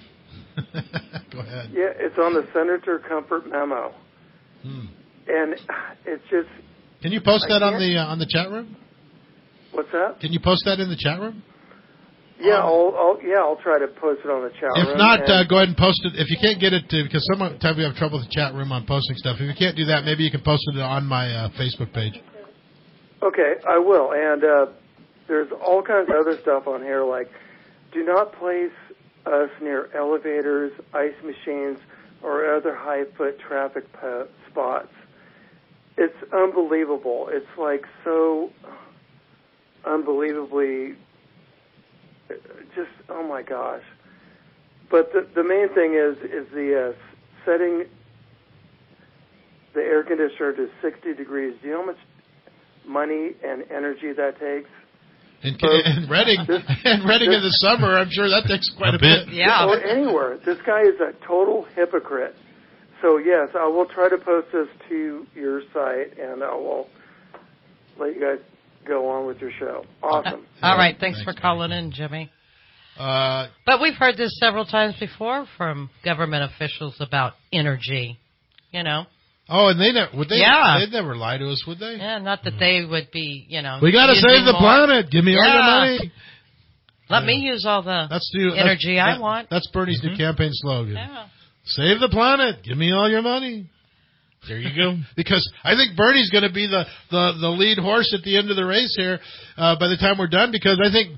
Go ahead. Yeah, it's on the Senator Comfort memo, and it's just. Can you post that on the chat room? What's that? Can you post that in the chat room? Yeah, I'll try to post it on the chat room. If not, go ahead and post it. If you can't get it to, because sometimes we have trouble with the chat room on posting stuff. If you can't do that, maybe you can post it on my Facebook page. Okay, I will. And there's all kinds of other stuff on here, like do not place us near elevators, ice machines, or other high-foot traffic spots. It's unbelievable. It's like so unbelievably just, oh my gosh. But the main thing is the setting the air conditioner to 60 degrees. Do you know how much money and energy that takes? And Reading in the summer, I'm sure that takes quite a bit. Yeah. Or anywhere. This guy is a total hypocrite. So, yes, I will try to post this to your site, and I will let you guys go on with your show. Awesome. All right. Thanks for calling in, Jimmy. But we've heard this several times before from government officials about energy, Oh, and they'd never lie to us, would they? Yeah, not that they would be, We got to save the planet. Give me all your money. Let me use all the energy I want. That's Bernie's new campaign slogan. Yeah. Save the planet. Give me all your money. There you go. Because I think Bernie's going to be the lead horse at the end of the race here by the time we're done. Because I think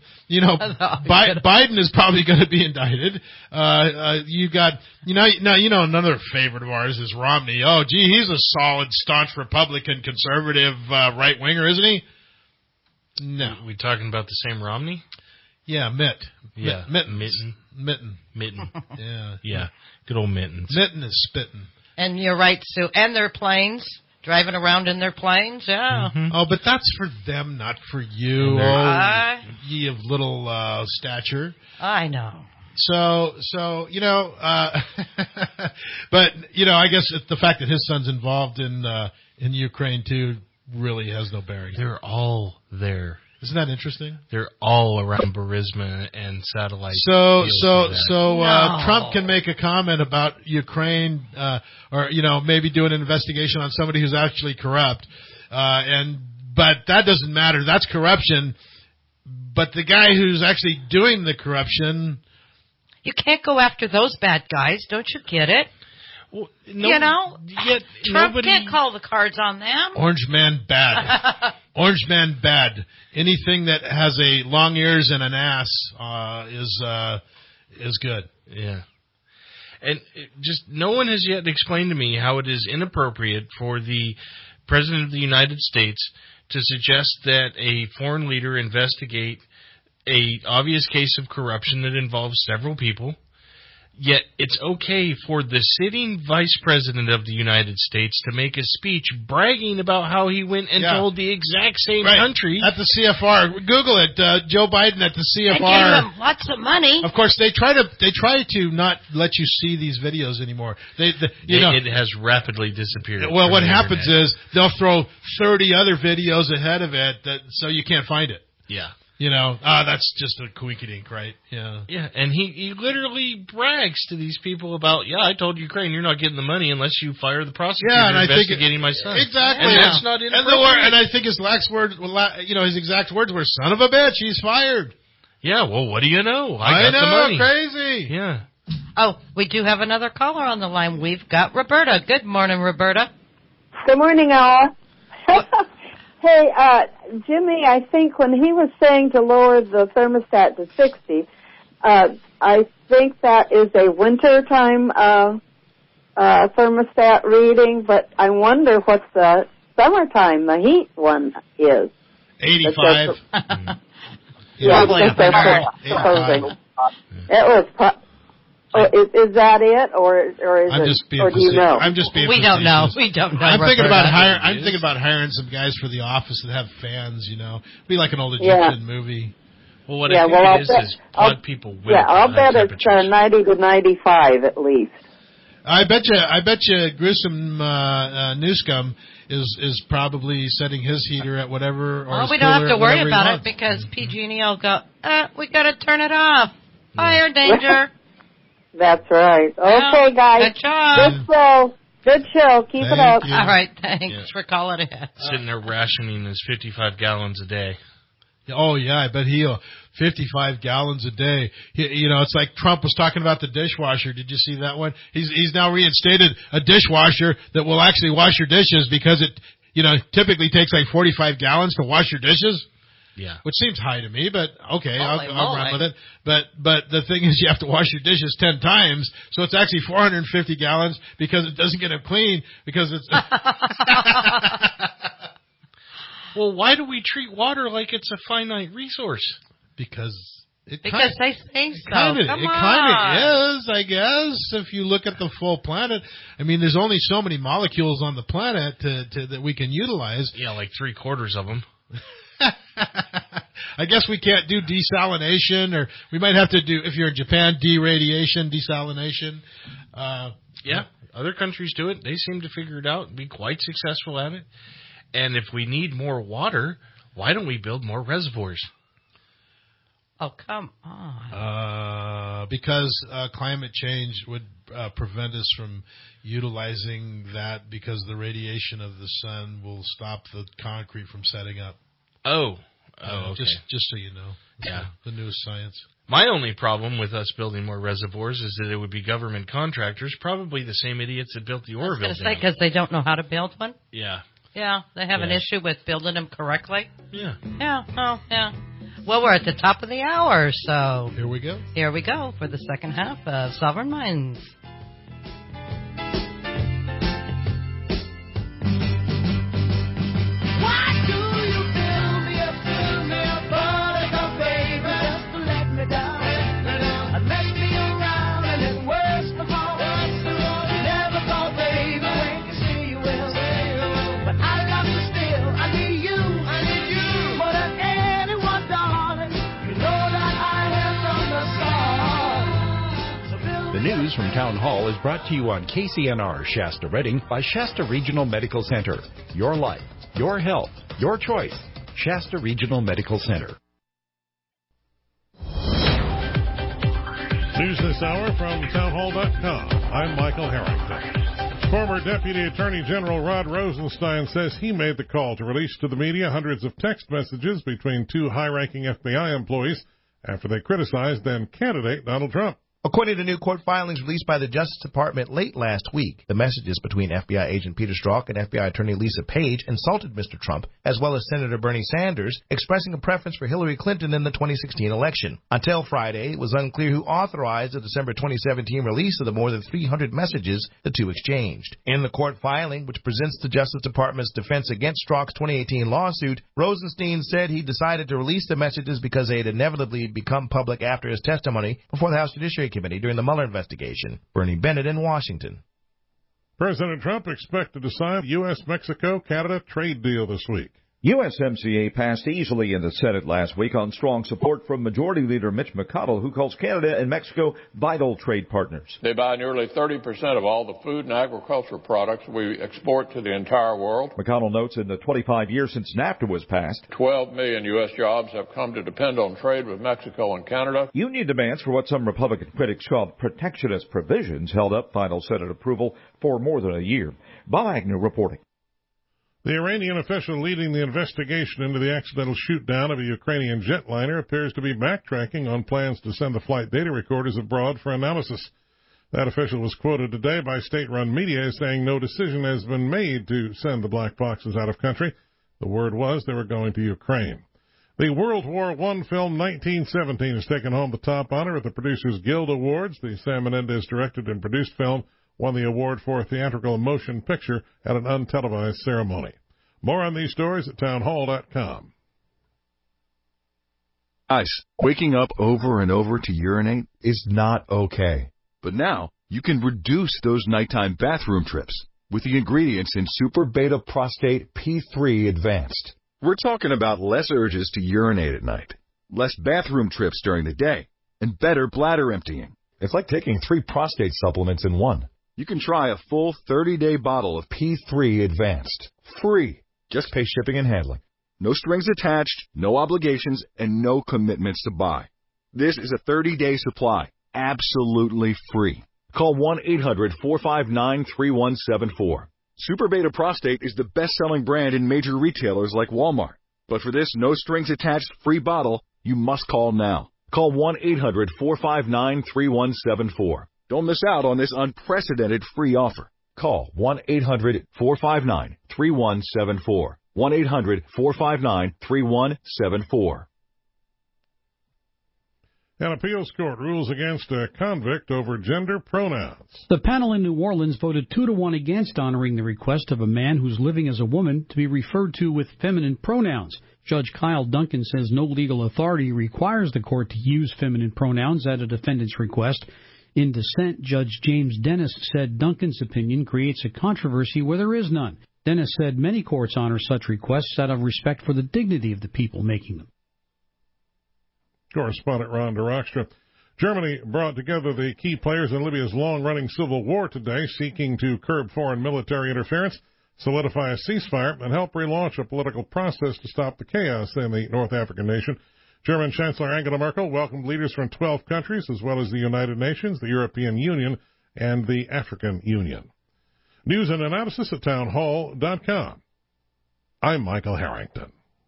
Biden is probably going to be indicted. You got another favorite of ours is Romney. Oh, gee, he's a solid, staunch Republican, conservative right winger, isn't he? No. We talking about the same Romney? Yeah, Mitt. Yeah. Mitten. Yeah. Yeah. Good old Mittens. Mitten is spitting. And you're right, Sue. And their planes. Driving around in their planes, yeah. Mm-hmm. Oh, but that's for them, not for you. Oh, ye of little stature. I know. So but I guess the fact that his son's involved in Ukraine too really has no bearing. They're all there. Isn't that interesting? They're all around Burisma and satellite. So Trump can make a comment about Ukraine, or maybe do an investigation on somebody who's actually corrupt, but that doesn't matter. That's corruption. But the guy who's actually doing the corruption, you can't go after those bad guys. Don't you get it? Well, Trump can't call the cards on them. Orange man bad. Orange man bad. Anything that has a long ears and an ass is good. Yeah. And just no one has yet explained to me how it is inappropriate for the President of the United States to suggest that a foreign leader investigate a obvious case of corruption that involves several people. Yet it's okay for the sitting vice president of the United States to make a speech bragging about how he went and told the exact same country. At the CFR. Google it. Joe Biden at the CFR. And gave him lots of money. Of course, they try to not let you see these videos anymore. It has rapidly disappeared. Well, what happens is they'll throw 30 other videos ahead of it so you can't find it. Yeah. That's just a coinkydink, right? Yeah. Yeah, and he literally brags to these people about, I told Ukraine you're not getting the money unless you fire the prosecutor investigating my son. Exactly. And that's not inappropriate. And I think his his exact words were, "Son of a bitch, he's fired." Yeah, well, what do you know? I got the money. Crazy. Yeah. Oh, we do have another caller on the line. We've got Roberta. Good morning, Roberta. Good morning, all. Hey, Jimmy, I think when he was saying to lower the thermostat to 60, I think that is a wintertime thermostat reading, but I wonder what the summertime, the heat one is. 85. Probably 85. It was. Is that it, or is do you know? I'm just being. We don't know. We don't know. I'm thinking about hiring some guys for the office that have fans. Be like an old Egyptian movie. Well, what I think it is plug people with. Yeah, I'll bet it's 90 to 95 at least. I bet you Gruesome Newscum is probably setting his heater at whatever. Well, we don't have to worry about it because PG&E will go. We got to turn it off. Fire danger. That's right. Okay, guys. Good job. Good show. Keep it up. All right. Thanks for calling in. Sitting there rationing his 55 gallons a day. Oh, yeah. I bet he'll 55 gallons a day. It's like Trump was talking about the dishwasher. Did you see that one? He's now reinstated a dishwasher that will actually wash your dishes because it, typically takes like 45 gallons to wash your dishes. Yeah. Which seems high to me, but okay, I'll run with it. But the thing is you have to wash your dishes 10 times, so it's actually 450 gallons because it doesn't get them clean because it's... Well, why do we treat water like it's a finite resource? Because they think so. It kind of is, I guess, if you look at the full planet. I mean, there's only so many molecules on the planet that we can utilize. Yeah, like 3/4 of them. I guess we can't do desalination, or we might have to do, if you're in Japan, deradiation, desalination. Yeah, other countries do it. They seem to figure it out and be quite successful at it. And if we need more water, why don't we build more reservoirs? Oh, come on. Because climate change would prevent us from utilizing that because the radiation of the sun will stop the concrete from setting up. Okay. Just so you know. Yeah. The newest science. My only problem with us building more reservoirs is that it would be government contractors, probably the same idiots that built the Oroville Dam. I was going to say, because they don't know how to build one? Yeah. Yeah, they have an issue with building them correctly? Yeah. Yeah, yeah. Well, we're at the top of the hour, so... Here we go. Here we go for the second half of Sovereign Minds. Why do you fill me up to The news from Town Hall is brought to you on KCNR Shasta Redding by Shasta Regional Medical Center. Your life, your health, your choice. Shasta Regional Medical Center. News this hour from townhall.com. I'm Michael Harrington. Former Deputy Attorney General Rod Rosenstein says he made the call to release to the media hundreds of text messages between two high-ranking FBI employees after they criticized then-candidate Donald Trump. According to new court filings released by the Justice Department late last week, the messages between FBI agent Peter Strzok and FBI attorney Lisa Page insulted Mr. Trump, as well as Senator Bernie Sanders, expressing a preference for Hillary Clinton in the 2016 election. Until Friday, it was unclear who authorized the December 2017 release of the more than 300 messages the two exchanged. In the court filing, which presents the Justice Department's defense against Strzok's 2018 lawsuit, Rosenstein said he decided to release the messages because they had inevitably become public after his testimony before the House Judiciary Committee during the Mueller investigation. Bernie Bennett in Washington. President Trump expected to sign the U.S.-Mexico-Canada trade deal this week. USMCA passed easily in the Senate last week on strong support from Majority Leader Mitch McConnell, who calls Canada and Mexico vital trade partners. They buy nearly 30% of all the food and agricultural products we export to the entire world. McConnell notes in the 25 years since NAFTA was passed, 12 million U.S. jobs have come to depend on trade with Mexico and Canada. Union demands for what some Republican critics called protectionist provisions held up final Senate approval for more than a year. Bob Agnew reporting. The Iranian official leading the investigation into the accidental shoot-down of a Ukrainian jetliner appears to be backtracking on plans to send the flight data recorders abroad for analysis. That official was quoted today by state-run media as saying no decision has been made to send the black boxes out of country. The word was they were going to Ukraine. The World War I film 1917 has taken home the top honor at the Producers Guild Awards. The Sam Menendez directed and produced film won the award for theatrical motion picture at an untelevised ceremony. More on these stories at townhall.com. Guys, waking up over and over to urinate is not okay. But now, you can reduce those nighttime bathroom trips with the ingredients in Super Beta Prostate P3 Advanced. We're talking about less urges to urinate at night, less bathroom trips during the day, and better bladder emptying. It's like taking 3 prostate supplements in one. You can try a full 30-day bottle of P3 Advanced. Free. Just pay shipping and handling. No strings attached, no obligations, and no commitments to buy. This is a 30-day supply. Absolutely free. Call 1-800-459-3174. Super Beta Prostate is the best-selling brand in major retailers like Walmart. But for this no-strings-attached free bottle, you must call now. Call 1-800-459-3174. Don't miss out on this unprecedented free offer. Call 1-800-459-3174. 1-800-459-3174. An appeals court rules against a convict over gender pronouns. The panel in New Orleans voted 2-1 against honoring the request of a man who's living as a woman to be referred to with feminine pronouns. Judge Kyle Duncan says no legal authority requires the court to use feminine pronouns at a defendant's request. In dissent, Judge James Dennis said Duncan's opinion creates a controversy where there is none. Dennis said many courts honor such requests out of respect for the dignity of the people making them. Correspondent Ron DeRockstra. Germany brought together the key players in Libya's long-running civil war today, seeking to curb foreign military interference, solidify a ceasefire, and help relaunch a political process to stop the chaos in the North African nation. German Chancellor Angela Merkel welcomed leaders from 12 countries, as well as the United Nations, the European Union, and the African Union. News and analysis at townhall.com. I'm Michael Harrington.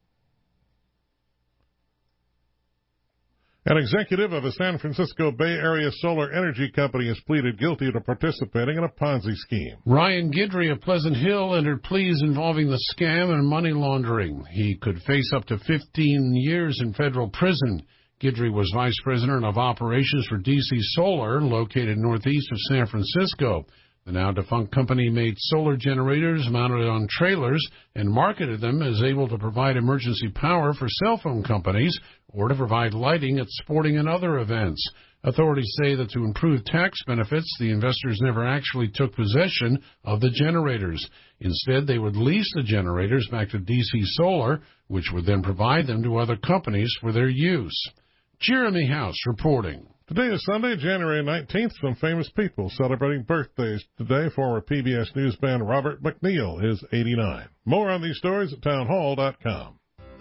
An executive of a San Francisco Bay Area solar energy company has pleaded guilty to participating in a Ponzi scheme. Ryan Guidry of Pleasant Hill entered pleas involving the scam and money laundering. He could face up to 15 years in federal prison. Guidry was vice president of operations for DC Solar, located northeast of San Francisco. The now-defunct company made solar generators mounted on trailers and marketed them as able to provide emergency power for cell phone companies or to provide lighting at sporting and other events. Authorities say that to improve tax benefits, the investors never actually took possession of the generators. Instead, they would lease the generators back to DC Solar, which would then provide them to other companies for their use. Jeremy House reporting. Today is Sunday, January 19th. Some famous people celebrating birthdays today. Former PBS newsman Robert McNeil is 89. More on these stories at townhall.com.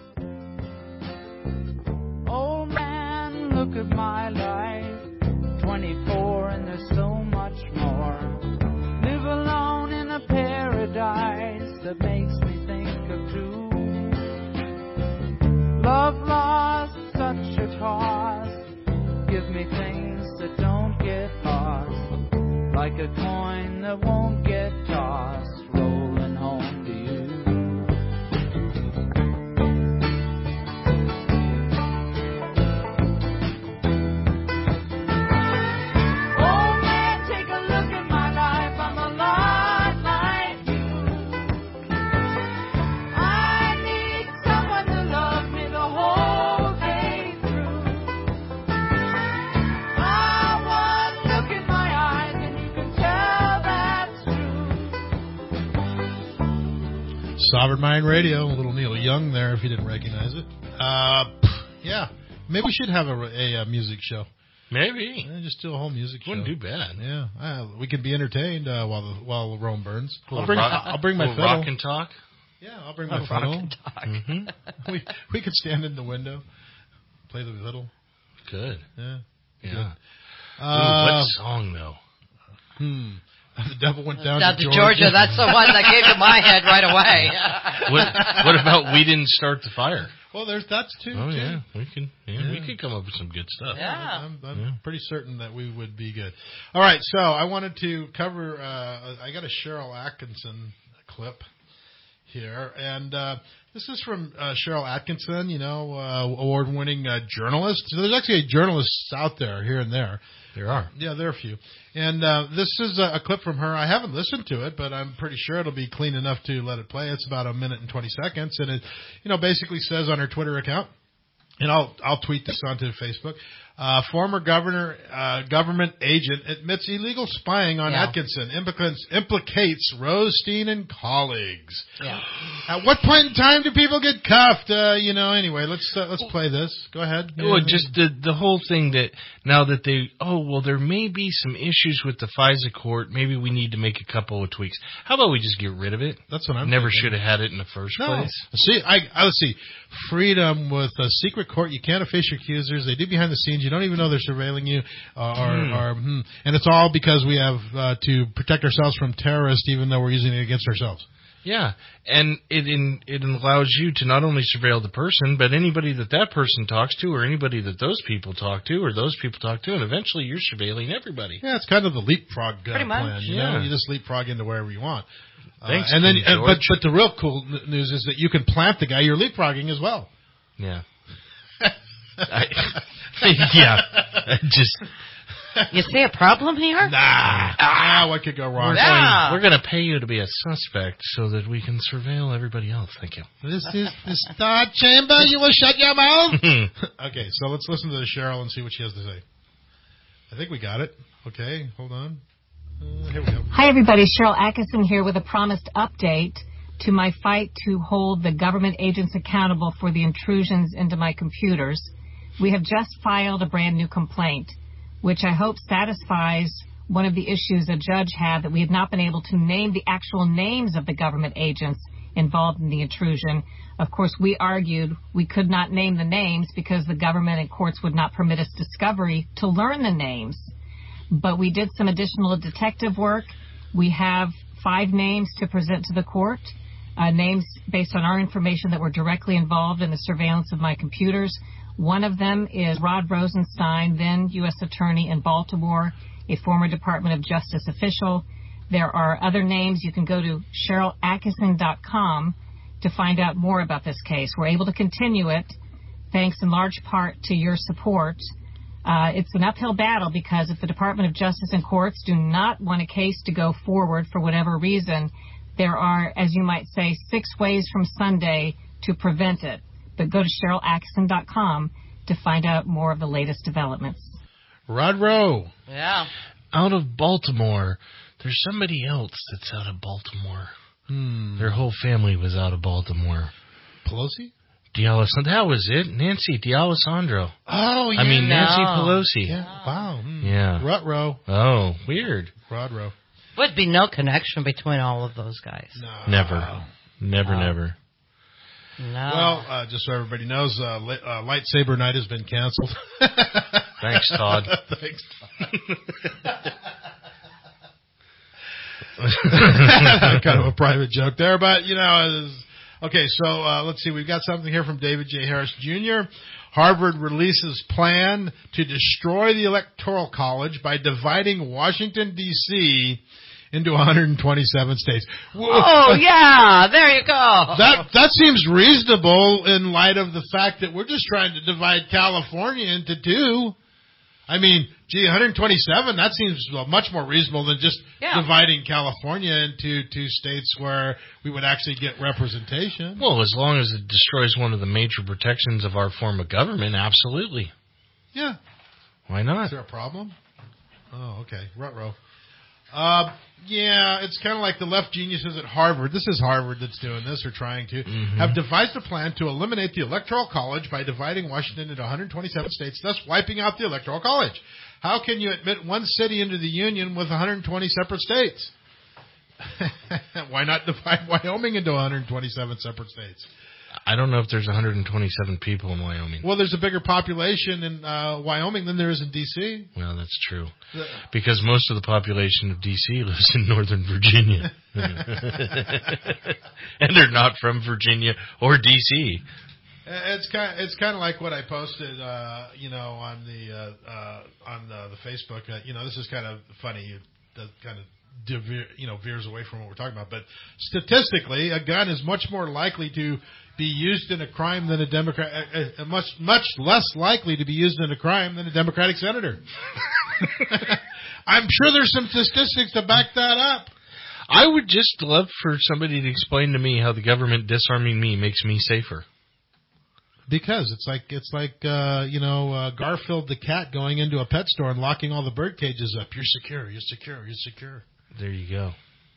Old man, look at my life. 24 and there's so much more. Live alone in a paradise that makes me think of two. Love lost such a cost. Give me things that don't get lost, like a coin that won't get tossed, rolling home to you. Oh man, take a look at my life, I'm a lot like you. I need someone to love me the whole day through. Sovereign Mind Radio, a little Neil Young there if you didn't recognize it. Yeah, maybe we should have a music show. Maybe. Just do a whole music show. Wouldn't do bad. Yeah, we could be entertained while Rome burns. I'll Rock, bring my fiddle. Rock and talk. Yeah, I'll bring my fiddle. Rock and talk. Mm-hmm. we could stand in the window, play the fiddle. Good. Yeah. Yeah. What song though? The devil went down to Georgia. That's the one that came to my head right away. What about We Didn't Start the Fire? Well, that's too. Oh yeah, we could come up with some good stuff. Yeah, I'm pretty certain that we would be good. All right, so I wanted to cover. I got a Cheryl Atkinson clip here, and this is from Cheryl Atkinson. Award-winning journalist. So there's actually journalists out there here and there. There are. Yeah, there are a few. And this is a clip from her. I haven't listened to it, but I'm pretty sure it'll be clean enough to let it play. It's about a minute and 20 seconds, and it, basically says on her Twitter account, and I'll tweet this onto Facebook. Former government agent admits illegal spying on Atkinson implicates Rothstein and colleagues. Yeah. At what point in time do people get cuffed? Anyway, let's play this. Go ahead. Well, just the whole thing that now that there may be some issues with the FISA court. Maybe we need to make a couple of tweaks. How about we just get rid of it? That's what I'm Never thinking. should have had it in the first place. See, let's see. Freedom with a secret court. You can't face your accusers. They do behind the scenes. You don't even know they're surveilling you. And it's all because we have to protect ourselves from terrorists, even though we're using it against ourselves. Yeah, and it allows you to not only surveil the person, but anybody that person talks to, or anybody that those people talk to, or those people talk to, and eventually you're surveilling everybody. Yeah, it's kind of the leapfrog plan. You just leapfrog into wherever you want. Thanks, and then, George. but the real cool news is that you can plant the guy you're leapfrogging as well. Yeah. You see a problem here? Nah. What could go wrong? We're going to pay you to be a suspect so that we can surveil everybody else. Thank you. This is the Star Chamber. You will shut your mouth. Okay, so let's listen to Cheryl and see what she has to say. I think we got it. Okay, hold on. Here we go. Hi, everybody. Cheryl Atkinson here with a promised update to my fight to hold the government agents accountable for the intrusions into my computers. We have just filed a brand new complaint, which I hope satisfies one of the issues a judge had, that we have not been able to name the actual names of the government agents involved in the intrusion. Of course, we argued we could not name the names because the government and courts would not permit us discovery to learn the names. But we did some additional detective work. We have 5 names to present to the court, names based on our information that were directly involved in the surveillance of my computers. One of them is Rod Rosenstein, then U.S. Attorney in Baltimore, a former Department of Justice official. There are other names. You can go to SherylAtkinson.com to find out more about this case. We're able to continue it thanks in large part to your support. It's an uphill battle because if the Department of Justice and courts do not want a case to go forward for whatever reason, there are, as you might say, 6 ways from Sunday to prevent it. But go to SherylAtkinson.com to find out more of the latest developments. Rod Rowe. Yeah. Out of Baltimore. There's somebody else that's out of Baltimore. Their whole family was out of Baltimore. Pelosi? That was it. Nancy D'Alessandro. Oh, yeah. I mean, Nancy Pelosi. Yeah. Wow. Yeah. Rut-row. Oh, weird. Rod-row. Would be no connection between all of those guys. Never. Never. No. Well, just so everybody knows, Lightsaber Night has been canceled. Thanks, Todd. Thanks, Todd. Kind of a private joke there, but, okay, so let's see. We've got something here from David J. Harris Jr. Harvard releases plan to destroy the Electoral College by dividing Washington, D.C. into 127 states. Oh, yeah, there you go. That seems reasonable in light of the fact that we're just trying to divide California into two. I mean, 127, that seems much more reasonable than just dividing California into two states where we would actually get representation. Well, as long as it destroys one of the major protections of our form of government, absolutely. Yeah. Why not? Is there a problem? Oh, okay. Ruh-roh. Yeah, it's kind of like the left geniuses at Harvard. This is Harvard that's doing this, or trying to, have devised a plan to eliminate the Electoral College by dividing Washington into 127 states, thus wiping out the Electoral College. How can you admit one city into the Union with 120 separate states? Why not divide Wyoming into 127 separate states? I don't know if there's 127 people in Wyoming. Well, there's a bigger population in Wyoming than there is in D.C. Well, that's true. Because most of the population of D.C. lives in Northern Virginia. And they're not from Virginia or D.C. It's kind of like what I posted, on the Facebook. This is kind of funny. That kind of veers away from what we're talking about. But statistically, a gun is much more likely to be used in a crime than a Democrat, much less likely to be used in a crime than a Democratic senator. I'm sure there's some statistics to back that up. I would just love for somebody to explain to me how the government disarming me makes me safer. Because it's like Garfield the cat going into a pet store and locking all the bird cages up. You're secure. You're secure. You're secure. There you go.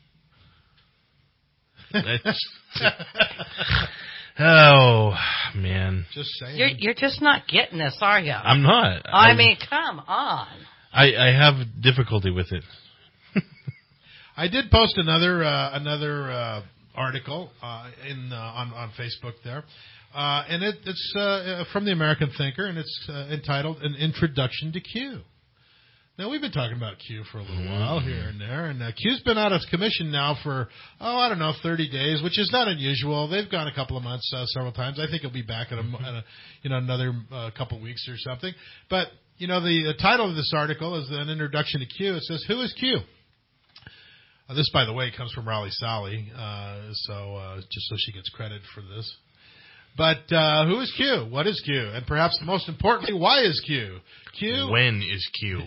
Oh, man. Just saying. You're just not getting this, are you? I'm not. I mean, come on. I have difficulty with it. I did post another article on Facebook there, and it's from the American Thinker, and it's entitled "An Introduction to Q." Now, we've been talking about Q for a little while here and there, and Q's been out of commission now for, 30 days, which is not unusual. They've gone a couple of months several times. I think it'll be back in another couple of weeks or something. But, the title of this article is An Introduction to Q. It says, who is Q? This, by the way, comes from Raleigh Sally, just so she gets credit for this. But who is Q? What is Q? And perhaps most importantly, why is Q? When is Q?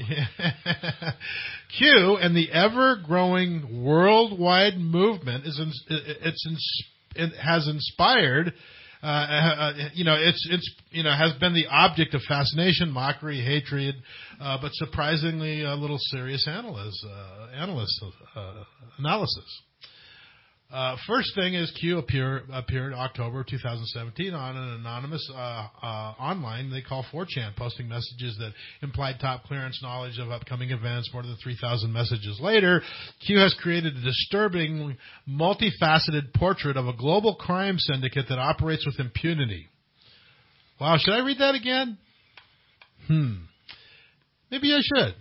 Q and the ever-growing worldwide movement has inspired. Has been the object of fascination, mockery, hatred, but surprisingly a little serious analysis. First thing is Q appeared October 2017 on an anonymous online they call 4chan, posting messages that implied top clearance knowledge of upcoming events. More than 3,000 messages later, Q has created a disturbing, multifaceted portrait of a global crime syndicate that operates with impunity. Wow, should I read that again? Maybe I should.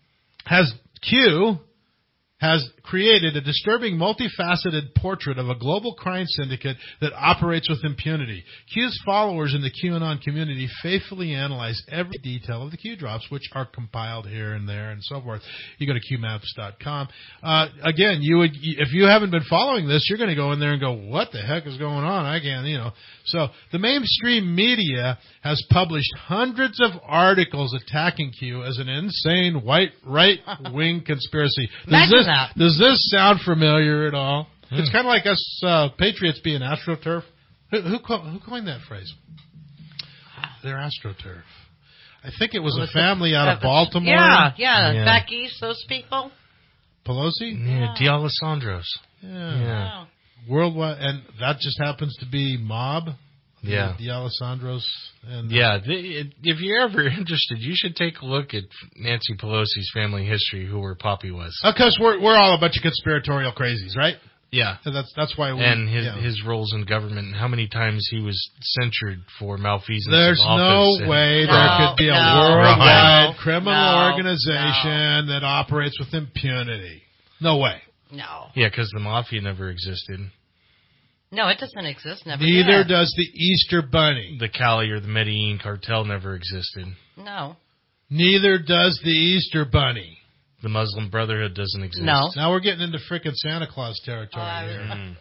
Q has created a disturbing, multifaceted portrait of a global crime syndicate that operates with impunity. Q's followers in the QAnon community faithfully analyze every detail of the Q drops, which are compiled here and there and so forth. You go to QMaps.com. Again, if you haven't been following this, you're going to go in there and go, what the heck is going on? I can't, So the mainstream media has published hundreds of articles attacking Q as an insane white right-wing conspiracy. Does this sound familiar at all? It's kind of like us patriots being AstroTurf. Who coined that phrase? They're AstroTurf. I think it was a family out of Baltimore. Yeah. Back east, those people. Pelosi? Yeah, D'Alessandros. Yeah. Worldwide, and that just happens to be mob. Yeah. The Alessandros. And if you're ever interested, you should take a look at Nancy Pelosi's family history, who her poppy was. Because we're all a bunch of conspiratorial crazies, right? Yeah. So that's why we... And his roles in government and how many times he was censured for malfeasance There's in office. no way there could be a worldwide criminal organization that operates with impunity. No way. No. Yeah, because the mafia never existed. No, it doesn't exist. Never Neither did. does the Easter Bunny. The Cali or the Medellin cartel never existed. No. Neither does the Easter Bunny. The Muslim Brotherhood doesn't exist. No. Now we're getting into frickin' Santa Claus territory here.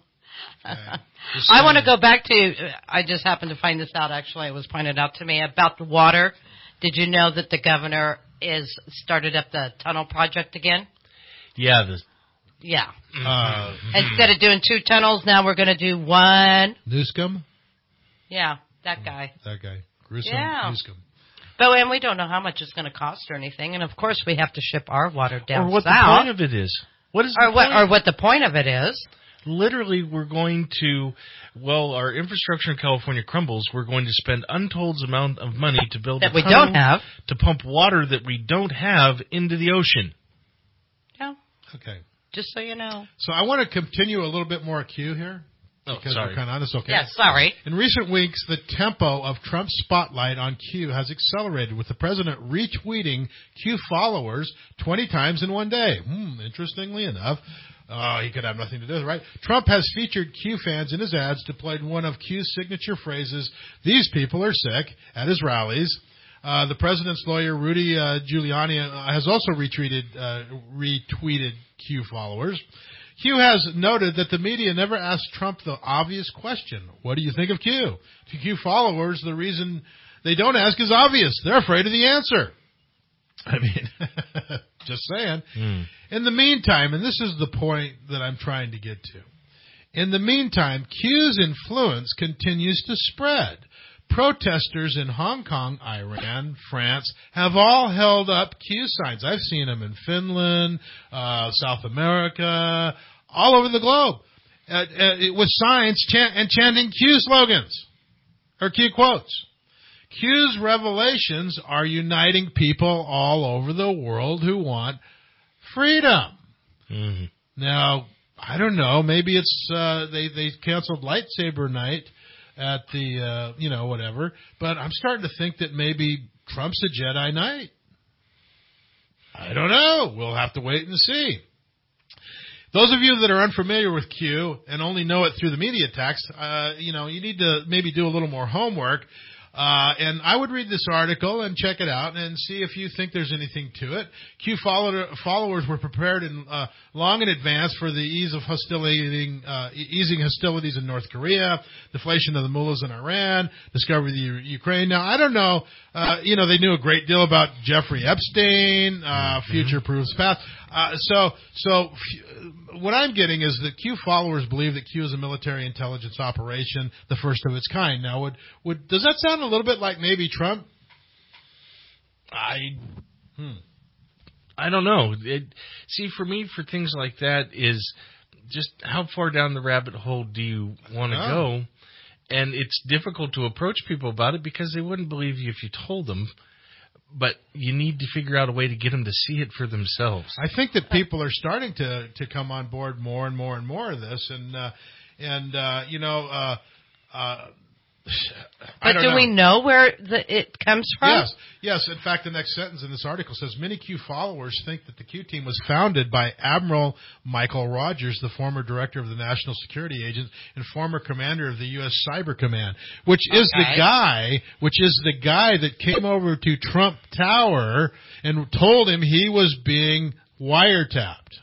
I want to go back to, I just happened to find this out, actually. It was pointed out to me about the water. Did you know that the governor started up the tunnel project again? Yeah. Yeah. Instead of doing 2 tunnels, now we're going to do 1. Newscomb? Yeah, that guy. That guy. Gruesome Newscomb. And we don't know how much it's going to cost or anything. And, of course, we have to ship our water down Or what south. the point of it is. What the point of it is. Literally, we're going to, our infrastructure in California crumbles. We're going to spend untold amount of money to build that we don't have. To pump water that we don't have into the ocean. Yeah. Okay. Just so you know. So I want to continue a little bit more Q here. Because sorry. we're kind of on this, okay? Yeah, sorry. In recent weeks, the tempo of Trump's spotlight on Q has accelerated, with the president retweeting Q followers 20 times in one day. Interestingly enough, he could have nothing to do with it, right? Trump has featured Q fans in his ads, deployed one of Q's signature phrases, "These people are sick," at his rallies. The president's lawyer, Rudy Giuliani, has also retweeted Q followers. Q has noted that the media never asked Trump the obvious question, "What do you think of Q?" To Q followers, the reason they don't ask is obvious. They're afraid of the answer. I mean, just saying. In the meantime, and this is the point that I'm trying to get to, in the meantime, Q's influence continues to spread. Protesters in Hong Kong, Iran, France have all held up Q signs. I've seen them in Finland, South America, all over the globe, with signs chanting Q slogans or Q quotes. Q's revelations are uniting people all over the world who want freedom. Now, I don't know. Maybe it's they canceled lightsaber night at the, whatever. But I'm starting to think that maybe Trump's a Jedi Knight. I don't know. We'll have to wait and see. Those of you that are unfamiliar with Q and only know it through the media text, you need to maybe do a little more homework. And I would read this article and check it out and see if you think there's anything to it. Q followers were prepared long in advance for the easing hostilities in North Korea, deflation of the mullahs in Iran, discovery of Ukraine. Now, I don't know. They knew a great deal about Jeffrey Epstein, future proofs past. So what I'm getting is that Q followers believe that Q is a military intelligence operation, the first of its kind. Now, does that sound a little bit like maybe Trump? I don't know. See, for me, for things like that is just how far down the rabbit hole do you want to go? And it's difficult to approach people about it because they wouldn't believe you if you told them. But you need to figure out a way to get them to see it for themselves. I think that people are starting to come on board more and more and more of this, But do we know where it comes from? Yes. In fact, the next sentence in this article says, many Q followers think that the Q team was founded by Admiral Michael Rogers, the former director of the National Security Agency and former commander of the U.S. Cyber Command, which is the guy that came over to Trump Tower and told him he was being wiretapped.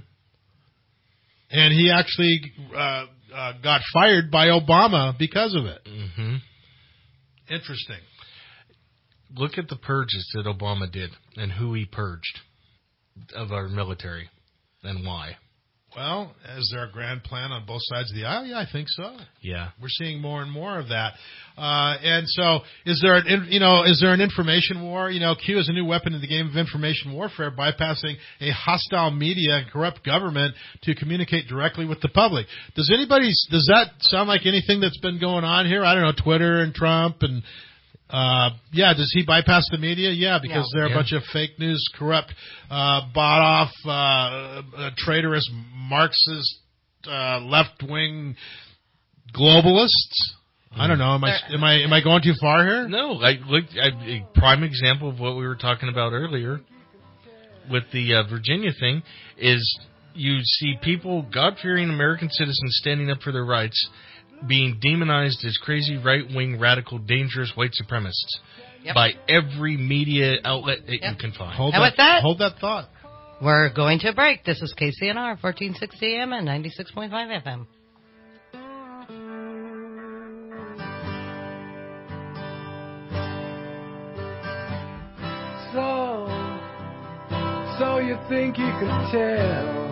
And he actually got fired by Obama because of it. Interesting. Look at the purges that Obama did and who he purged of our military and why. Well, is there a grand plan on both sides of the aisle? Yeah, I think so. Yeah. We're seeing more and more of that. And so is there an information war? Q is a new weapon in the game of information warfare, bypassing a hostile media and corrupt government to communicate directly with the public. Does that sound like anything that's been going on here? I don't know, Twitter and Trump and does he bypass the media? Yeah, because they're a bunch of fake news, corrupt, bought off, traitorous Marxist, left-wing globalists. I don't know. Am I going too far here? No. A prime example of what we were talking about earlier with the Virginia thing is you see people, God-fearing American citizens, standing up for their rights, being demonized as crazy, right-wing, radical, dangerous white supremacists by every media outlet that you can find. Hold that thought. We're going to break. This is KCNR, 1460 AM and 96.5 FM. So you think you could tell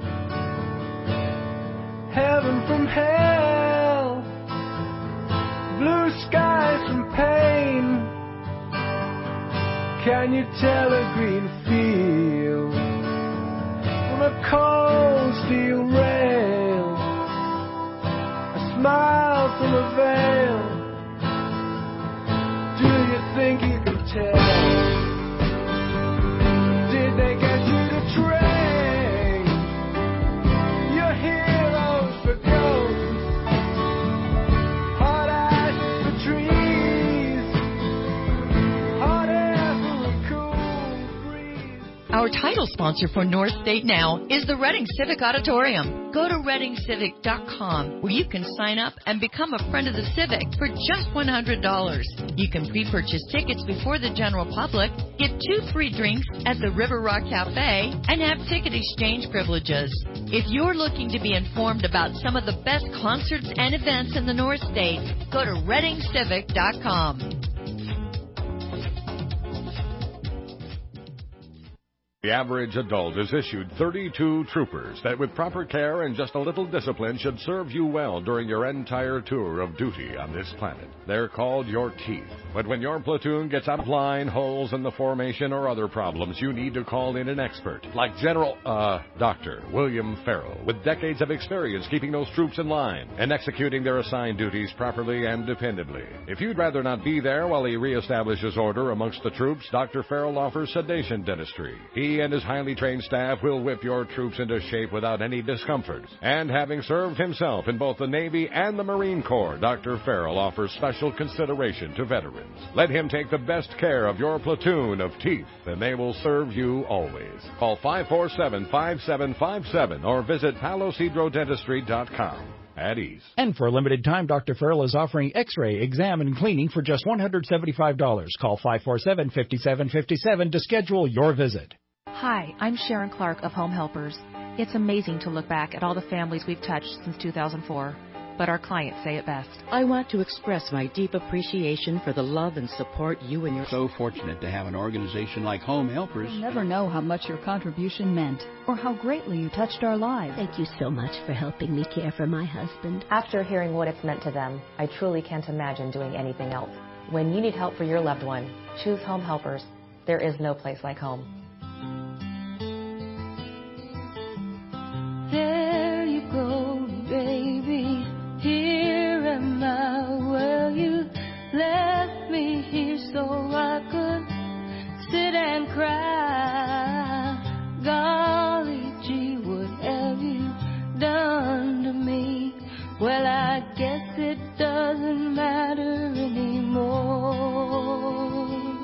heaven from hell, blue skies from pain? Can you tell a green field from a cold steel rail, a smile from a veil? Do you think you can tell? Did they get you to train your heroes for ghosts, hot ash for trees, hot air for a cool breeze? Our title sponsor for North State Now is the Reading Civic Auditorium. Go to ReadingCivic.com where you can sign up and become a friend of the Civic for just $100. You can pre-purchase tickets before the general public, get 2 free drinks at the River Rock Cafe, and have ticket exchange privileges. If you're looking to be informed about some of the best concerts and events in the North State, go to ReadingCivic.com. The average adult is issued 32 troopers that with proper care and just a little discipline should serve you well during your entire tour of duty on this planet. They're called your teeth. But when your platoon gets out of line, holes in the formation, or other problems, you need to call in an expert like Dr. William Farrell, with decades of experience keeping those troops in line and executing their assigned duties properly and dependably. If you'd rather not be there while he reestablishes order amongst the troops, Dr. Farrell offers sedation dentistry. He and his highly trained staff will whip your troops into shape without any discomfort. And having served himself in both the Navy and the Marine Corps, Dr. Farrell offers special consideration to veterans. Let him take the best care of your platoon of teeth, and they will serve you always. Call 547-5757 or visit palosidrodentistry.com. At ease. And for a limited time, Dr. Farrell is offering X-ray, exam, and cleaning for just $175. Call 547-5757 to schedule your visit. Hi, I'm Sharon Clark of Home Helpers. It's amazing to look back at all the families we've touched since 2004. But our clients say it best. I want to express my deep appreciation for the love and support you and your... So fortunate to have an organization like Home Helpers. You'll never know how much your contribution meant or how greatly you touched our lives. Thank you so much for helping me care for my husband. After hearing what it's meant to them, I truly can't imagine doing anything else. When you need help for your loved one, choose Home Helpers. There is no place like home. There you go, baby. Here am I, well, you left me here so I could sit and cry. Golly gee, what have you done to me? Well, I guess it doesn't matter anymore.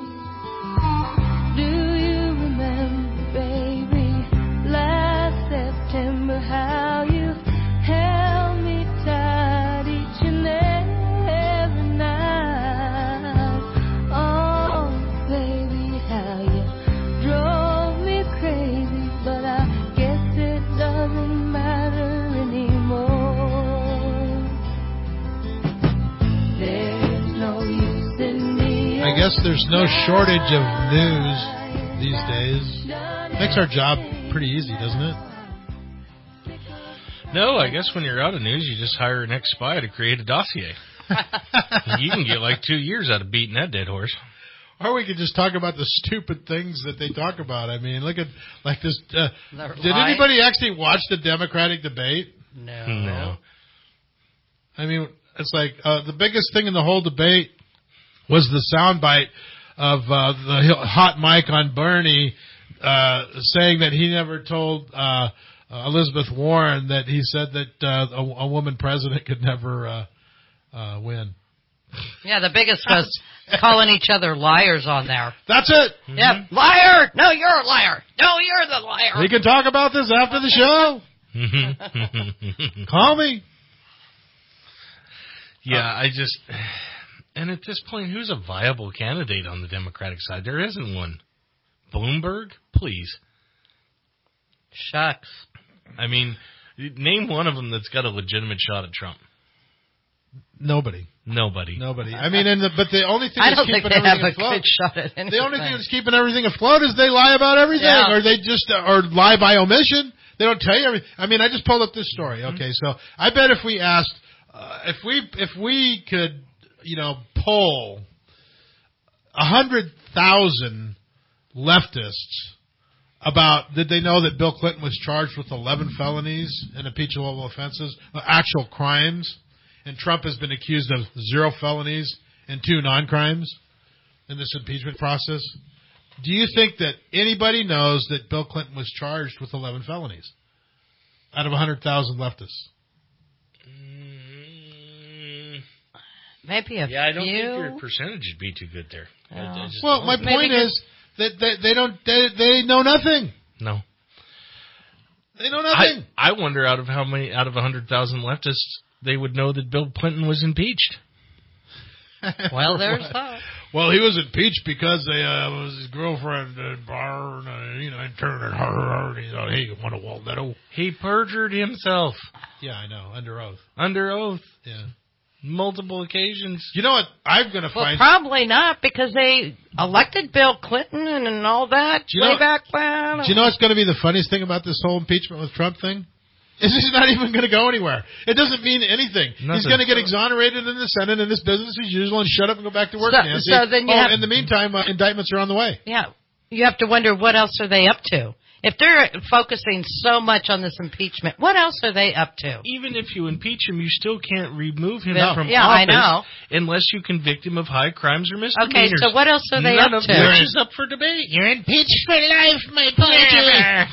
Do you remember, baby, last September, how you held me tight each and every night? Oh, baby, how you drove me crazy, but I guess it doesn't matter anymore. There's no use in me. I guess there's no shortage of news these days. Makes our job pretty easy, doesn't it? No, I guess when you're out of news, you just hire an ex-spy to create a dossier. You can get like 2 years out of beating that dead horse. Or we could just talk about the stupid things that they talk about. I mean, look at like this. Did anybody actually watch the Democratic debate? No. I mean, it's like the biggest thing in the whole debate was the soundbite of the hot mic on Bernie saying that he never told Elizabeth Warren that he said that a woman president could never win. Yeah, the biggest was calling each other liars on there. That's it. Mm-hmm. Yep, liar. No, you're a liar. No, you're the liar. We can talk about this after the show. Call me. Yeah, and at this point, who's a viable candidate on the Democratic side? There isn't one. Bloomberg, please. Shucks. I mean, name one of them that's got a legitimate shot at Trump. Nobody. I mean, but the only thing that's keeping everything afloat. The only thing that's keeping everything afloat is they lie about everything, or they just or lie by omission. They don't tell you everything. I mean, I just pulled up this story. Okay, so I bet if we asked, if we could, poll 100,000 leftists about did they know that Bill Clinton was charged with 11 felonies and impeachable offenses, actual crimes. And Trump has been accused of 0 felonies and 2 non-crimes in this impeachment process. Do you think that anybody knows that Bill Clinton was charged with 11 felonies out of 100,000 leftists? Maybe a few. I don't think your percentage would be too good there. Well, my point is that they know nothing. No. They know nothing. I wonder out of 100,000 leftists they would know that Bill Clinton was impeached. Well, there's that. Well, he was impeached because was his girlfriend at a bar, and turned at her, and he thought, hey, you want a Walnetto? He perjured himself. Yeah, I know, under oath. Under oath. Yeah. Multiple occasions. You know what I'm going to find? Well, probably not, because they elected Bill Clinton and all that way back when. Do you know what's going to be the funniest thing about this whole impeachment with Trump thing? Is he's not even going to go anywhere. It doesn't mean anything. Nothing. He's going to get exonerated in the Senate and this business as usual and shut up and go back to work, Nancy. So then in the meantime, indictments are on the way. Yeah. You have to wonder what else are they up to. If they're focusing so much on this impeachment, what else are they up to? Even if you impeach him, you still can't remove him from office I know. Unless you convict him of high crimes or misdemeanors. Okay, so what else are they up to? Which is up for debate. You're impeached for life, my pleasure.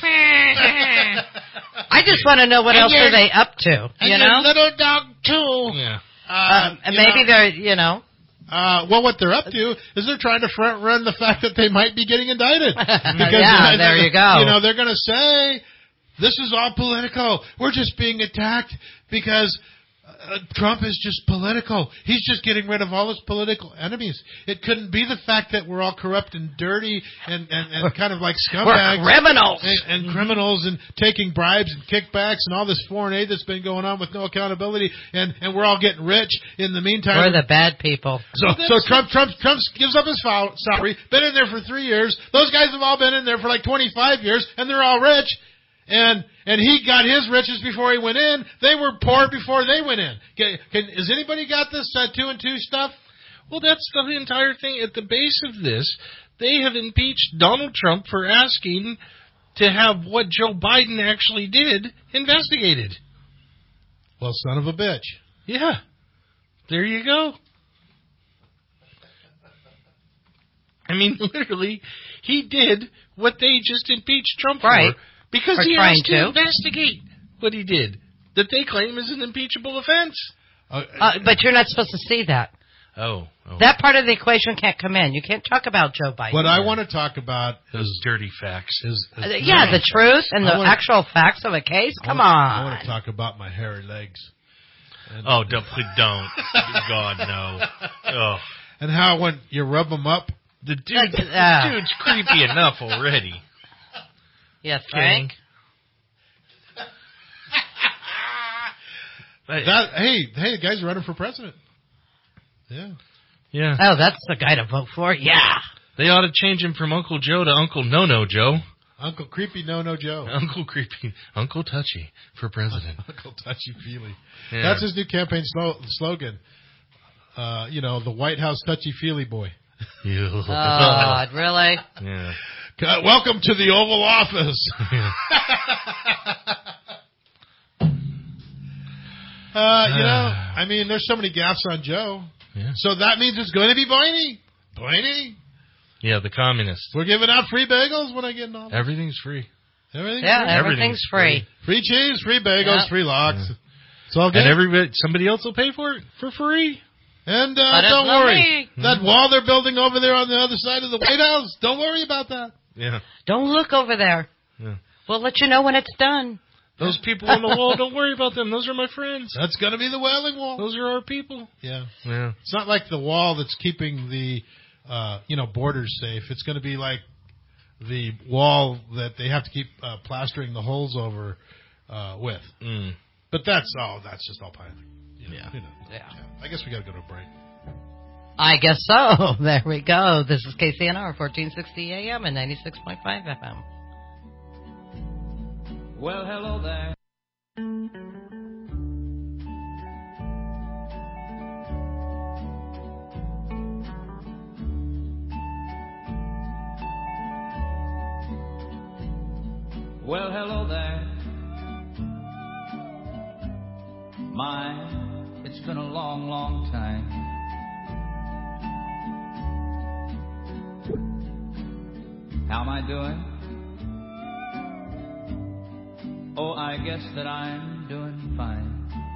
I just want to know what else are they up to, and your little dog, too. Yeah. And maybe they're, well, what they're up to is they're trying to front run the fact that they might be getting indicted. Because, there you go. They're going to say, this is all political. We're just being attacked because Trump is just political. He's just getting rid of all his political enemies. It couldn't be the fact that we're all corrupt and dirty and kind of like scumbags. We're criminals. And criminals and taking bribes and kickbacks and all this foreign aid that's been going on with no accountability. And we're all getting rich in the meantime. We're the bad people. So Trump gives up his salary, been in there for 3 years. Those guys have all been in there for like 25 years, and they're all rich. And he got his riches before he went in. They were poor before they went in. Has anybody got this 2 and 2 stuff? Well, that's the entire thing. At the base of this, they have impeached Donald Trump for asking to have what Joe Biden actually did investigated. Well, son of a bitch. Yeah. There you go. I mean, literally, he did what they just impeached Trump for. Because he has to investigate what he did, that they claim is an impeachable offense. But you're not supposed to see that. Oh. That part of the equation can't come in. You can't talk about Joe Biden. What I want to talk about is dirty facts. The truth and the actual facts of a case. Come on. I want to talk about my hairy legs. Don't. God, no. Oh. And how when you rub them up, the dude's creepy enough already. Yes, Frank. Hey, the guy's running for president. Yeah. Oh, that's the guy to vote for? Yeah. They ought to change him from Uncle Joe to Uncle No-No Joe. Uncle Creepy No Joe. Uncle Creepy. Uncle Touchy for president. Uncle Touchy Feely. Yeah. That's his new campaign slogan. The White House Touchy Feely boy. God, really? Yeah. Welcome to the Oval Office. There's so many gaffes on Joe. Yeah. So that means it's going to be Blaney. Yeah, the communists. We're giving out free bagels when I get in office. Everything's free. Everything's free. Free cheese, free bagels, free lox. Yeah. It's all good. And somebody else will pay for it for free. And don't worry. That wall they're building over there on the other side of the White House, don't worry about that. Yeah. Don't look over there. Yeah. We'll let you know when it's done. Those people on the wall, don't worry about them. Those are my friends. That's going to be the Wailing Wall. Those are our people. Yeah. Yeah. It's not like the wall that's keeping the borders safe. It's going to be like the wall that they have to keep plastering the holes over with. Mm. But that's just all pie. Yeah. I guess we got to go to a break. I guess so. There we go. This is KCNR 1460 AM and 96.5 FM. Well, hello there. Well, hello there. It's been a long, long time. How am I doing? Oh, I guess that I'm doing fine.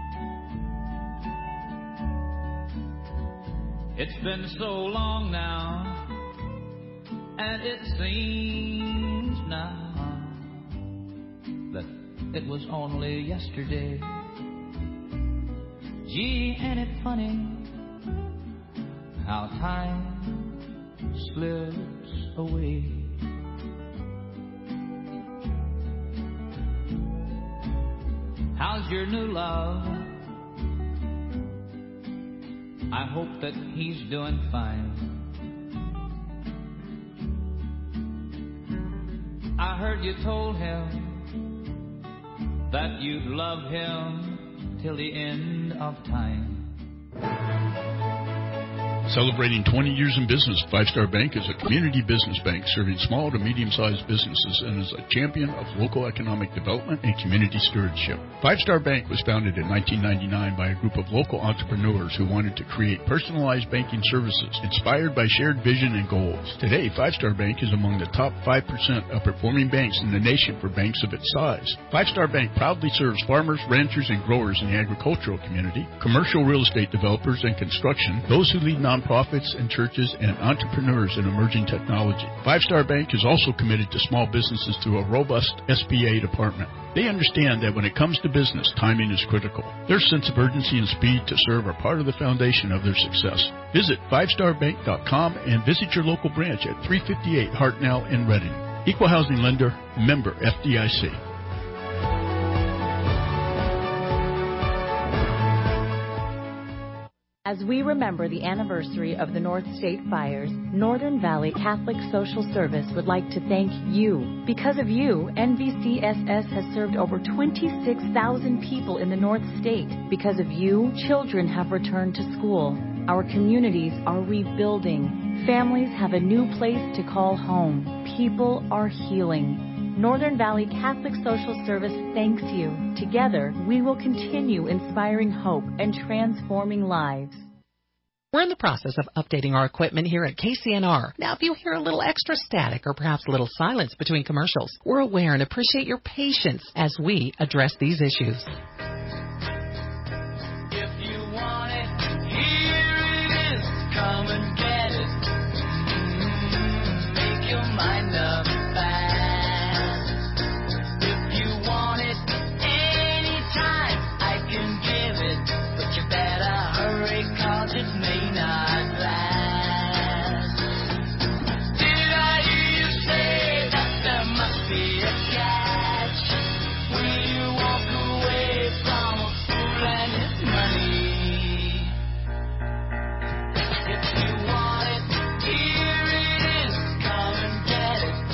It's been so long now, and it seems now that it was only yesterday. Gee, ain't it funny how time slips away? How's your new love? I hope that he's doing fine. I heard you told him that you'd love him till the end of time. Celebrating 20 years in business, Five Star Bank is a community business bank serving small to medium-sized businesses and is a champion of local economic development and community stewardship. Five Star Bank was founded in 1999 by a group of local entrepreneurs who wanted to create personalized banking services inspired by shared vision and goals. Today, Five Star Bank is among the top 5% of performing banks in the nation for banks of its size. Five Star Bank proudly serves farmers, ranchers, and growers in the agricultural community, commercial real estate developers and construction, those who lead nonprofits and churches, and entrepreneurs in emerging technology. Five Star Bank is also committed to small businesses through a robust SBA department. They understand that when it comes to business, timing is critical. Their sense of urgency and speed to serve are part of the foundation of their success. Visit fivestarbank.com and visit your local branch at 358 Hartnell in Reading. Equal housing lender, member FDIC. As we remember the anniversary of the North State fires, Northern Valley Catholic Social Service would like to thank you. Because of you, NVCSS has served over 26,000 people in the North State. Because of you, children have returned to school. Our communities are rebuilding. Families have a new place to call home. People are healing. Northern Valley Catholic Social Service thanks you. Together, we will continue inspiring hope and transforming lives. We're in the process of updating our equipment here at KCNR. Now, if you hear a little extra static or perhaps a little silence between commercials, we're aware and appreciate your patience as we address these issues. If you want it, here it is. Come and get it. Make your mind up fast. If you want it anytime, I can give it. But you better hurry, 'cause it may not last. Did I hear you say that there must be a catch? Will you walk away from a fool and his money? If you want it, here it is. Come and get it.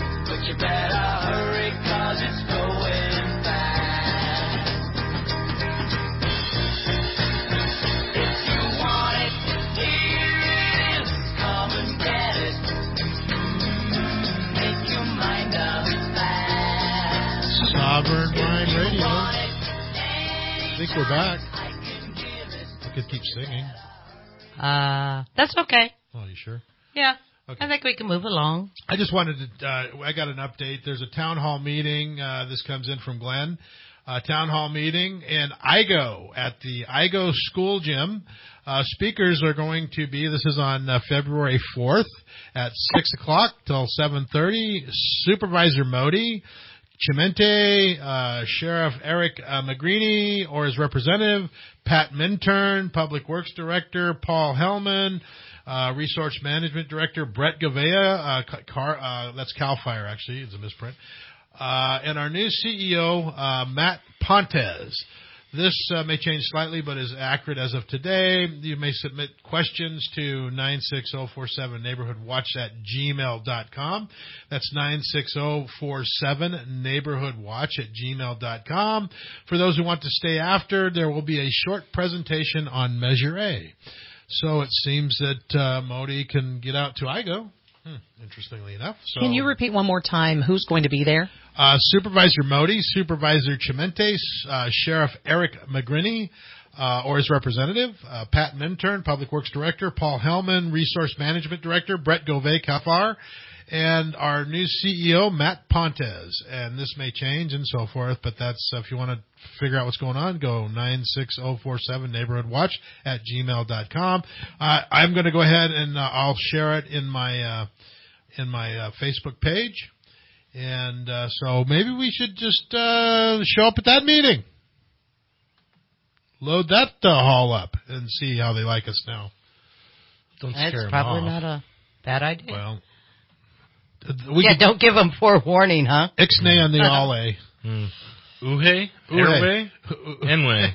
Sovereign Mind Radio. I think we're back. I could keep singing. That's okay. Oh, you sure? Yeah. Okay. I think we can move along. I just wanted to, I got an update. There's a town hall meeting. This comes in from Glenn. Town hall meeting in Igo at the Igo School Gym. Speakers are going to be, this is on February 4th at 6 o'clock till 7:30. Supervisor Modi, Chimente, Sheriff Eric Magrini or his representative, Pat Minturn, Public Works Director Paul Hellman, Resource Management Director Brett Gouveia, that's CAL FIRE actually, it's a misprint, and our new CEO, Matt Pontes. This may change slightly, but is accurate as of today. You may submit questions to 96047neighborhoodwatch@gmail.com. That's 96047neighborhoodwatch@gmail.com. For those who want to stay after, there will be a short presentation on Measure A. So it seems that Modi can get out to Igo, interestingly enough. So, can you repeat one more time who's going to be there? Supervisor Modi, Supervisor Chimente, Sheriff Eric Magrini, or his representative, Pat Minturn, Public Works Director, Paul Hellman, Resource Management Director, Brett Gouveia, CAFAR, and our new CEO, Matt Pontes. And this may change and so forth, but that's, if you want to figure out what's going on, go 96047neighborhoodwatch@gmail.com. I'm going to go ahead and I'll share it in my Facebook page. And so maybe we should just show up at that meeting. Load that hall up and see how they like us now. Don't scare them off. That's probably not a bad idea. Well, don't give them forewarning, huh? Ixnay on the all-A. Uhe? Airway? Enway.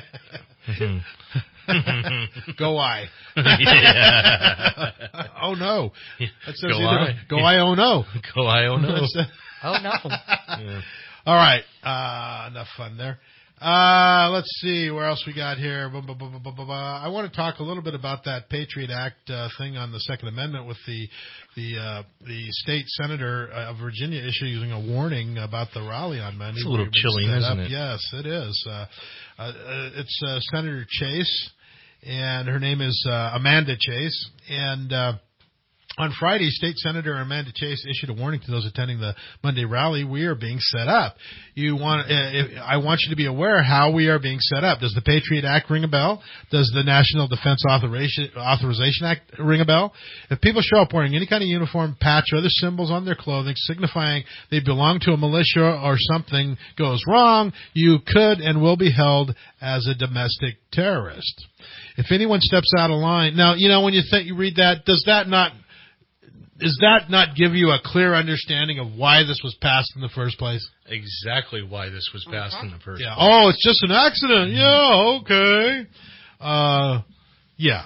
Go I. Yeah. Oh no. That says Go I. Go I, oh no. Go I, oh no. Oh no. Yeah. All right. Enough fun there. Let's see where else we got here. I want to talk a little bit about that Patriot Act thing on the Second Amendment with the state senator of Virginia issuing a warning about the rally on Monday. It's a little chilling, isn't it? Yes, it is. It's Senator Chase, and her name is Amanda Chase, and on Friday, State Senator Amanda Chase issued a warning to those attending the Monday rally. We are being set up. I want you to be aware how we are being set up. Does the Patriot Act ring a bell? Does the National Defense Authorization Act ring a bell? If people show up wearing any kind of uniform, patch, or other symbols on their clothing signifying they belong to a militia or something goes wrong, you could and will be held as a domestic terrorist. If anyone steps out of line, now, when you read that, does that not give you a clear understanding of why this was passed in the first place? Exactly why this was passed in the first place. Oh, it's just an accident. Yeah, okay. Yeah.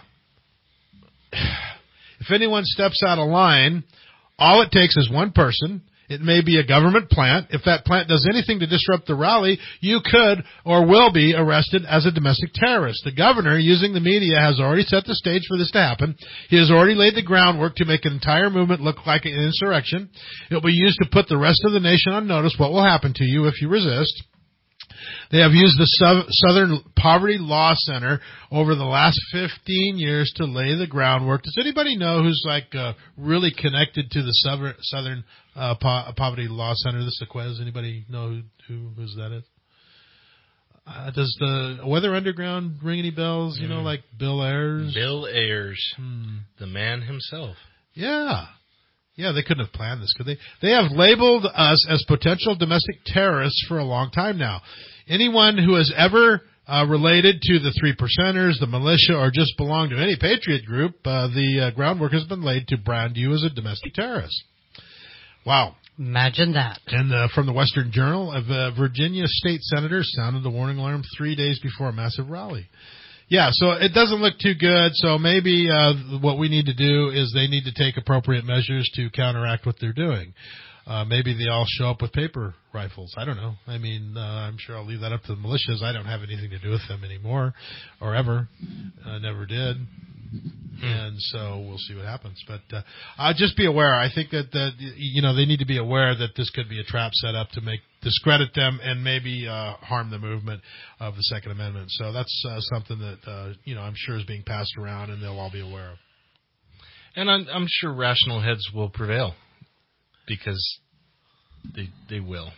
If anyone steps out of line, all it takes is one person. It may be a government plant. If that plant does anything to disrupt the rally, you could or will be arrested as a domestic terrorist. The governor, using the media, has already set the stage for this to happen. He has already laid the groundwork to make an entire movement look like an insurrection. It will be used to put the rest of the nation on notice what will happen to you if you resist. They have used the Southern Poverty Law Center over the last 15 years to lay the groundwork. Does anybody know who's really connected to the Southern Poverty Law Center? This is Sequez. Anybody know who that is? Does the Weather Underground ring any bells? Like Bill Ayers? Bill Ayers, the man himself. Yeah. Yeah, they couldn't have planned this, could they? They have labeled us as potential domestic terrorists for a long time now. Anyone who has ever related to the Three Percenters, the militia, or just belonged to any patriot group, the groundwork has been laid to brand you as a domestic terrorist. Wow. Imagine that. And from the Western Journal, a Virginia state senator sounded the warning alarm 3 days before a massive rally. Yeah, so it doesn't look too good. So maybe what we need to do is they need to take appropriate measures to counteract what they're doing. Maybe they all show up with paper rifles. I don't know. I mean, I'm sure I'll leave that up to the militias. I don't have anything to do with them anymore or ever. I never did. And so we'll see what happens. But just be aware. I think that they need to be aware that this could be a trap set up to discredit them and maybe harm the movement of the Second Amendment. So that's something that I'm sure is being passed around, and they'll all be aware of. And I'm sure rational heads will prevail because they will.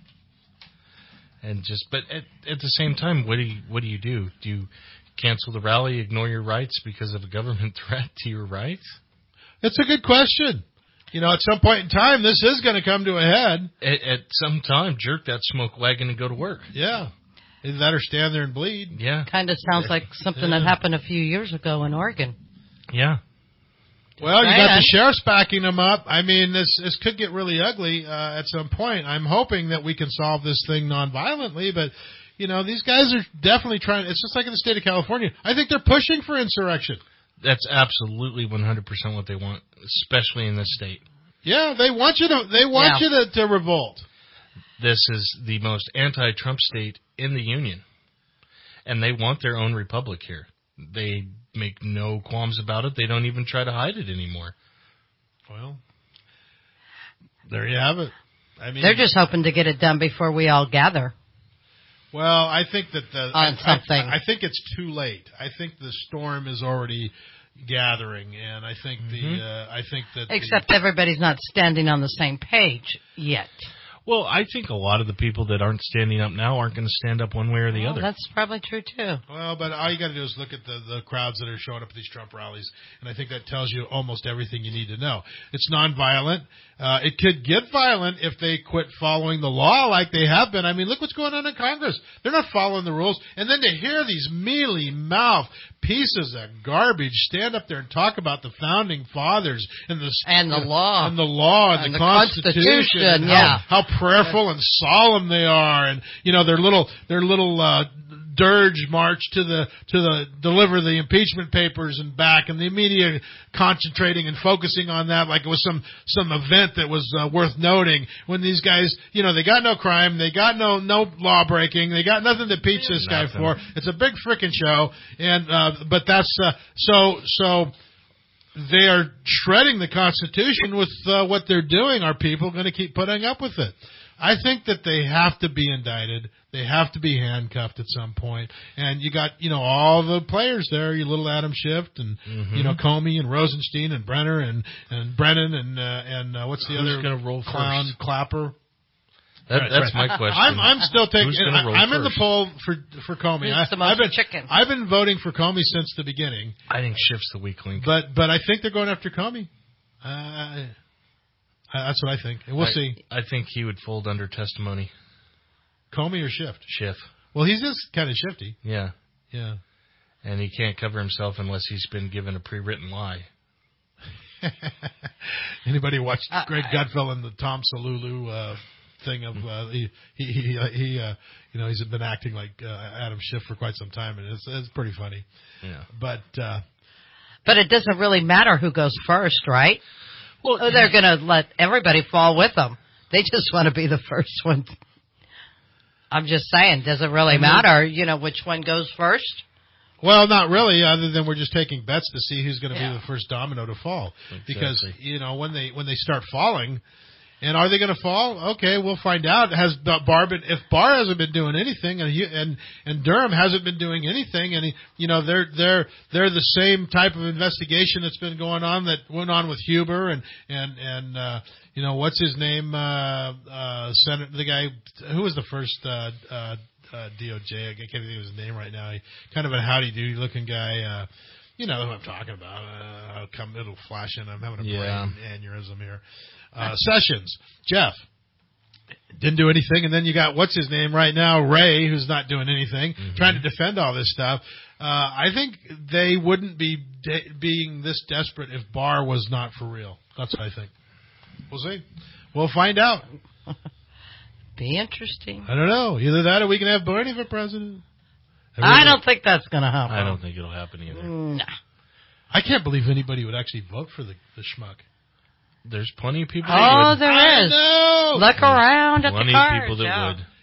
And but at the same time, what do you do? Do you cancel the rally, ignore your rights because of a government threat to your rights? It's a good question. At some point in time, this is going to come to a head. At some time, jerk that smoke wagon and go to work. Yeah. Either that or stand there and bleed. Yeah. Kind of sounds like something that happened a few years ago in Oregon. Yeah. Well, you got the sheriffs backing them up. I mean, this could get really ugly at some point. I'm hoping that we can solve this thing nonviolently, but these guys are definitely trying. It's just like in the state of California. I think they're pushing for insurrection. That's absolutely 100% what they want, especially in this state. Yeah, they want you to revolt. This is the most anti-Trump state in the union, and they want their own republic here. They make no qualms about it. They don't even try to hide it anymore. Well, there you have it. I mean, they're just hoping to get it done before we all gather. Well, I think that I think it's too late. I think the storm is already gathering, and I think except everybody's not standing on the same page yet. Well, I think a lot of the people that aren't standing up now aren't going to stand up one way or the other. That's probably true, too. Well, but all you got to do is look at the crowds that are showing up at these Trump rallies, and I think that tells you almost everything you need to know. It's nonviolent. It could get violent if they quit following the law like they have been. I mean, look what's going on in Congress. They're not following the rules. And then to hear these mealy-mouthed pieces of garbage stand up there and talk about the founding fathers and the law and the Constitution, yeah, how prayerful and solemn they are, and their little dirge march to deliver the impeachment papers and back, and the media concentrating and focusing on that like it was some event that was worth noting. When these guys, they got no crime, they got no law breaking, they got nothing to impeach this guy for. It's a big frickin' show, and but that's so. They are shredding the Constitution with what they're doing. Are people going to keep putting up with it? I think that they have to be indicted. They have to be handcuffed at some point. And you got, all the players there. You little Adam Schiff and, Comey and Rosenstein and Brenner and Brennan and what's the other gonna roll clown first? Clapper? That's my question. I'm still taking. I'm in the poll for Comey. I've been voting for Comey since the beginning. I think Schiff's the weak link. But I think they're going after Comey. That's what I think. And we'll see. I think he would fold under testimony. Comey or Schiff? Schiff. Well, he's just kind of shifty. Yeah. Yeah. And he can't cover himself unless he's been given a pre-written lie. Anybody watch Greg Gutfeld and the Tom Salulu thing of he's been acting like Adam Schiff for quite some time, and it's pretty funny. Yeah. But it doesn't really matter who goes first, right? Well, they're going to let everybody fall with them. They just want to be the first one. I'm just saying, does it really matter, which one goes first? Well, not really, other than we're just taking bets to see who's going to be the first domino to fall. Exactly. Because, when they start falling, and are they going to fall? Okay, we'll find out. Has if Barr hasn't been doing anything, and Durham hasn't been doing anything, and they're the same type of investigation that's been going on that went on with Huber and what's his name, Senator, the guy who was the first DOJ. I can't think of his name right now. He kind of a howdy-doody looking guy. You know who I'm talking about. It'll flash in. I'm having a brain aneurysm here. Sessions, Jeff, didn't do anything, and then you got what's his name right now, Ray, who's not doing anything, trying to defend all this stuff. I think they wouldn't be being this desperate if Barr was not for real. That's what I think. We'll see. We'll find out. Be interesting. I don't know. Either that or we can have Bernie for president. I don't think that's going to happen. I don't think it'll happen either. No. I can't believe anybody would actually vote for the schmuck. There's plenty of people that would. There is. Look around at the cards. Plenty of people that would.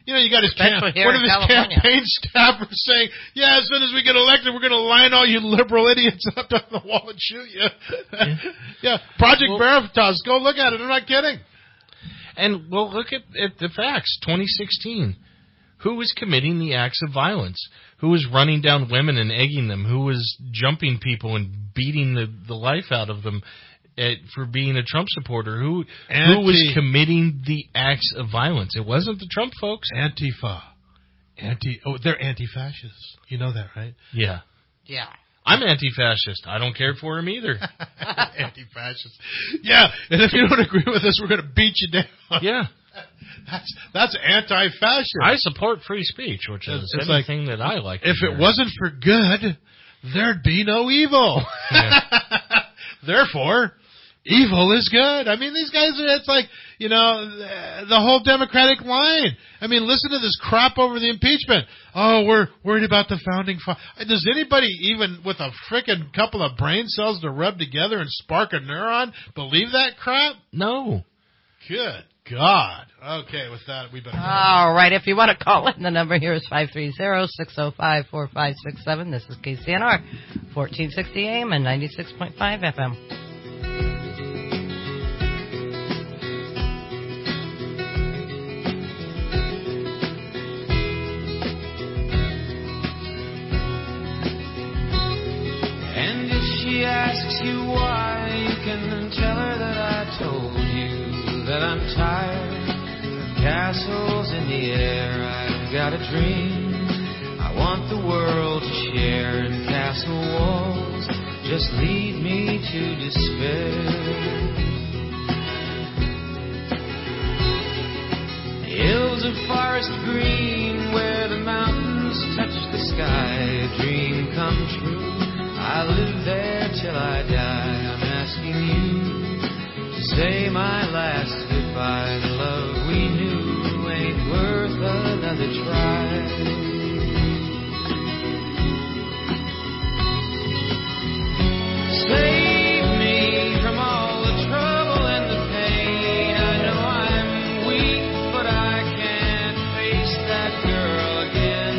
You know, you got his Especially here one in of his California. campaign staffers saying, "Yeah, as soon as we get elected, we're going to line all you liberal idiots up on the wall and shoot you." Yeah, Project Veritas. Go look at it. I'm not kidding. And well, look at the facts. 2016. Who was committing the acts of violence? Who was running down women and egging them? Who was jumping people and beating the life out of them for being a Trump supporter? Who was committing the acts of violence? It wasn't the Trump folks. Antifa. They're anti-fascists. You know that, right? Yeah. Yeah. I'm anti-fascist. I don't care for him either. Anti-fascist. Yeah, and if you don't agree with us, we're going to beat you down. Yeah. That's anti-fascist. I support free speech, which is anything that I like. If it wasn't for good, there'd be no evil. Yeah. Therefore, evil is good. I mean, these guys, it's like, you know, the whole Democratic line. I mean, listen to this crap over the impeachment. Oh, we're worried about the founding fathers. Does anybody, even with a frickin' couple of brain cells to rub together and spark a neuron, believe that crap? No. Good God. Okay, with that, we better go. All right, if you want to call in, the number here is 530-605-4567. This is KCNR, 1460 AM and 96.5 FM. And if she asks you why, you can tell her that I told you that I'm tired of castles in the air. I've got a dream I want the world to share, and castle walls just lead me to despair. Hills of forest green where the mountains touch the sky, a dream come true. I'll live there till I die. I'm asking you to say my last goodbye. The love we knew ain't worth another try. Save me from all the trouble and the pain. I know I'm weak, but I can't face that girl again.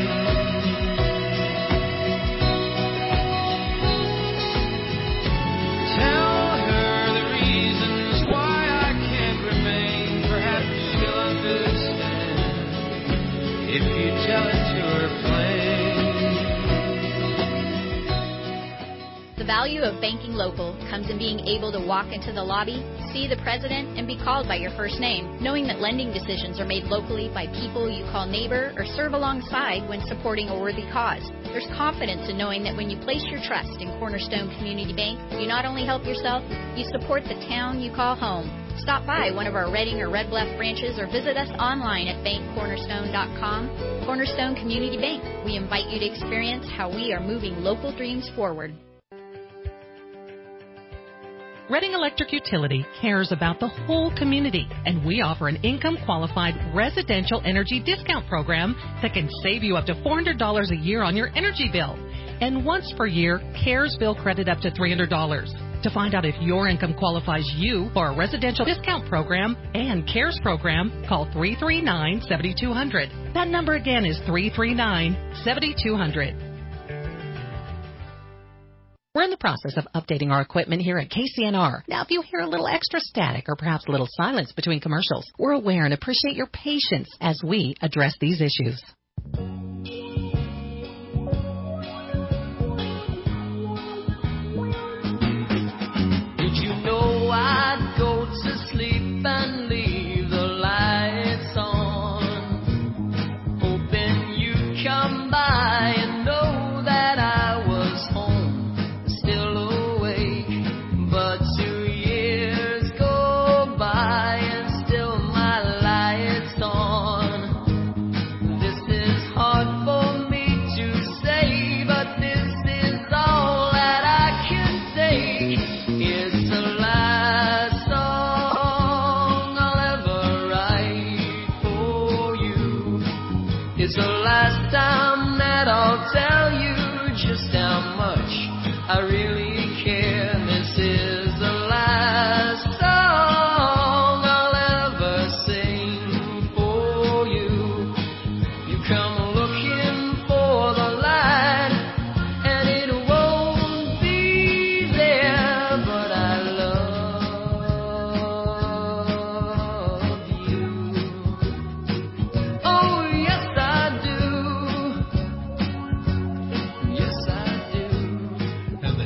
Tell her the reasons why I can't remain. Perhaps she'll understand if you tell it to her plain. The value of banking local comes in being able to walk into the lobby, see the president, and be called by your first name, knowing that lending decisions are made locally by people you call neighbor or serve alongside when supporting a worthy cause. There's confidence in knowing that when you place your trust in Cornerstone Community Bank, you not only help yourself, you support the town you call home. Stop by one of our Reading or Red Bluff branches or visit us online at bankcornerstone.com. Cornerstone Community Bank. We invite you to experience how we are moving local dreams forward. Reading Electric Utility cares about the whole community, and we offer an income-qualified residential energy discount program that can save you up to $400 a year on your energy bill. And once per year, CARES bill credit up to $300. To find out if your income qualifies you for a residential discount program and CARES program, call 339-7200. That number again is 339-7200. We're in the process of updating our equipment here at KCNR. Now, if you hear a little extra static or perhaps a little silence between commercials, we're aware and appreciate your patience as we address these issues. Did you know I'd go to sleep and leave the lights on, hoping you'd come by and know that I was home, still awake. But 2 years go by and still my lights on. This is hard for me to say, but this is all that I can take. It's the last song I'll ever write for you. It's the last time that I'll tell you just how much I really care. This is the last song I'll ever sing for you.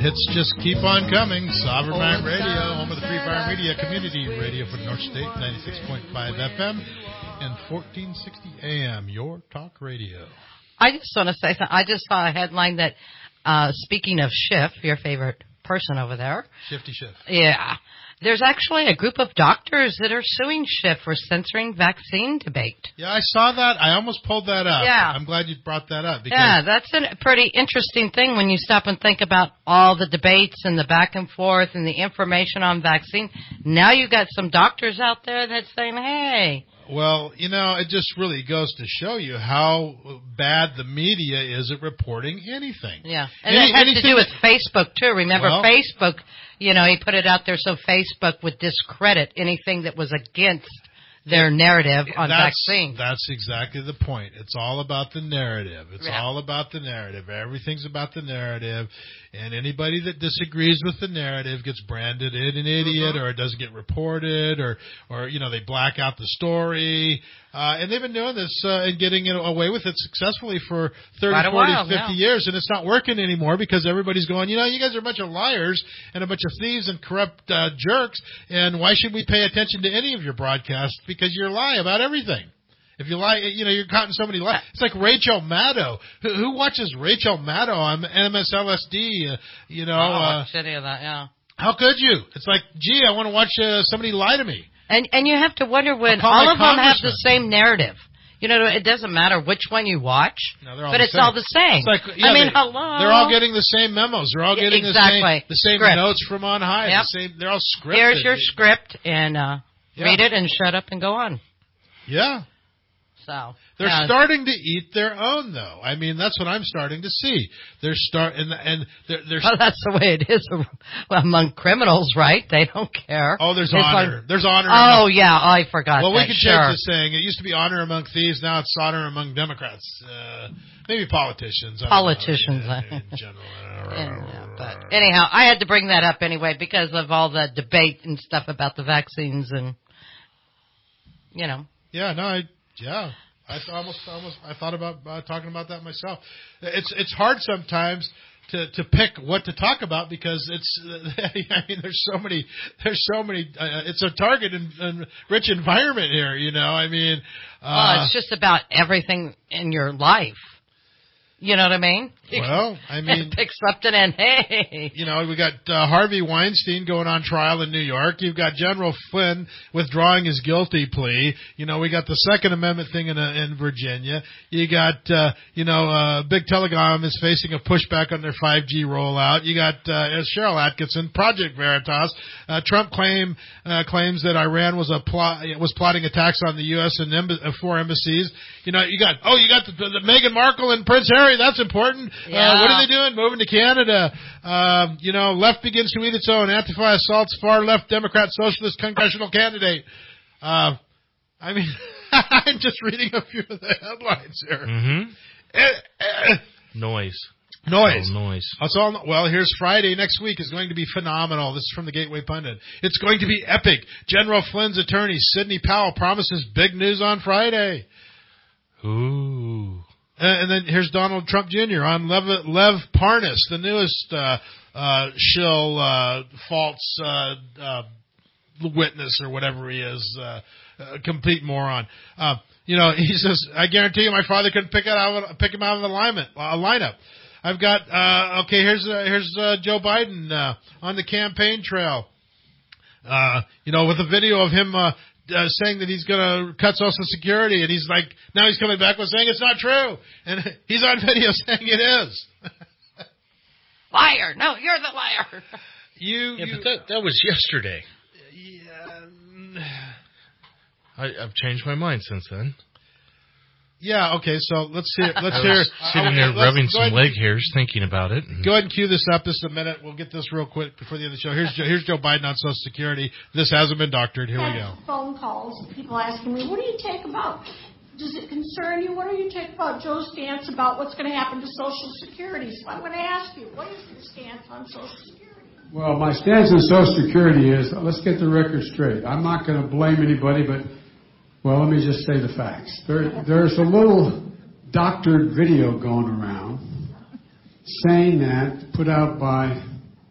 hits just keep on coming. Sovereign Mind Radio, home of the Free Fire Media Community Radio for the North State, 96.5 FM and 1460 AM, your talk radio. I just want to say something. I just saw a headline that, speaking of Schiff, your favorite person over there. Shifty Schiff. Yeah. There's actually a group of doctors that are suing Schiff for censoring vaccine debate. Yeah, I saw that. I almost pulled that up. Yeah. I'm glad you brought that up. Because yeah, that's a pretty interesting thing when you stop and think about all the debates and the back and forth and the information on vaccine. Now you've got some doctors out there that's saying, hey. Well, it just really goes to show you how bad the media is at reporting anything. Yeah, and it has to do with Facebook, too. Remember, Facebook, he put it out there so Facebook would discredit anything that was against their narrative on vaccines. That's exactly the point. It's all about the narrative. It's all about the narrative. Everything's about the narrative. And anybody that disagrees with the narrative gets branded an idiot, or it doesn't get reported, or they black out the story. And they've been doing this and getting away with it successfully for 30, 40, 50 years, and it's not working anymore because everybody's going, you guys are a bunch of liars and a bunch of thieves and corrupt jerks, and why should we pay attention to any of your broadcasts? Because you lie about everything. If you lie, you're caught in so many lies. It's like Rachel Maddow. Who watches Rachel Maddow on MSLSD? I don't watch any of that, yeah. How could you? It's like, gee, I want to watch somebody lie to me. And you have to wonder when all of them have the same narrative. It doesn't matter which one you watch, but it's all the same. It's like, hello. They're all getting the same memos. They're all getting the same notes from on high. Yep. They're all scripted. Here's your script, and read it and shut up and go on. Yeah. So they're starting to eat their own, though. I mean, that's what I'm starting to see. They're well, that's the way it is among criminals, right? They don't care. Oh, there's honor. There's honor. I forgot. Well, we could change the saying. It used to be honor among thieves. Now it's honor among Democrats. Maybe politicians. Politicians, in general. But anyhow, I had to bring that up anyway because of all the debate and stuff about the vaccines and Yeah, I thought about talking about that myself. It's hard sometimes to pick what to talk about because there's so many. It's a target and rich environment here. It's just about everything in your life. You know what I mean? Well, I mean, pick something and hey. We got Harvey Weinstein going on trial in New York. You've got General Flynn withdrawing his guilty plea. We got the Second Amendment thing in Virginia. You got, Big Telecom is facing a pushback on their 5G rollout. You got Cheryl Atkinson, Project Veritas. Trump claims that Iran was plotting attacks on the U.S. and 4 embassies. You got the Meghan Markle and Prince Harry. That's important. Yeah. What are they doing? Moving to Canada. Left begins to eat its own. Antifa assaults far left Democrat socialist congressional candidate. I'm just reading a few of the headlines here. Mm-hmm. Noise. That's all. Well, here's Friday. Next week is going to be phenomenal. This is from the Gateway Pundit. It's going to be epic. General Flynn's attorney, Sidney Powell, promises big news on Friday. Ooh. And then here's Donald Trump Jr. on Lev Parnas, the newest shill false witness or whatever he is, complete moron. He says, I guarantee you my father couldn't pick him out of the lineup. I've got here's Joe Biden on the campaign trail. With a video of him saying that he's going to cut Social Security, and he's like, now he's coming back with saying it's not true, and he's on video saying it is. Liar! No, you're the liar. But that was yesterday. Yeah, I've changed my mind since then. Yeah, okay, so let's hear. Sitting there rubbing some leg hairs, thinking about it. Go ahead and cue this up just a minute. We'll get this real quick before the end of the show. Here's Joe Biden on Social Security. This hasn't been doctored. Here we go. Phone calls, people asking me, what do you take about? Does it concern you? What do you take about Joe's stance about what's going to happen to Social Security? So I'm going to ask you, what is your stance on Social Security? Well, my stance on Social Security is, let's get the record straight. I'm not going to blame anybody, but well, let me just say the facts. There's a little doctored video going around saying that, put out by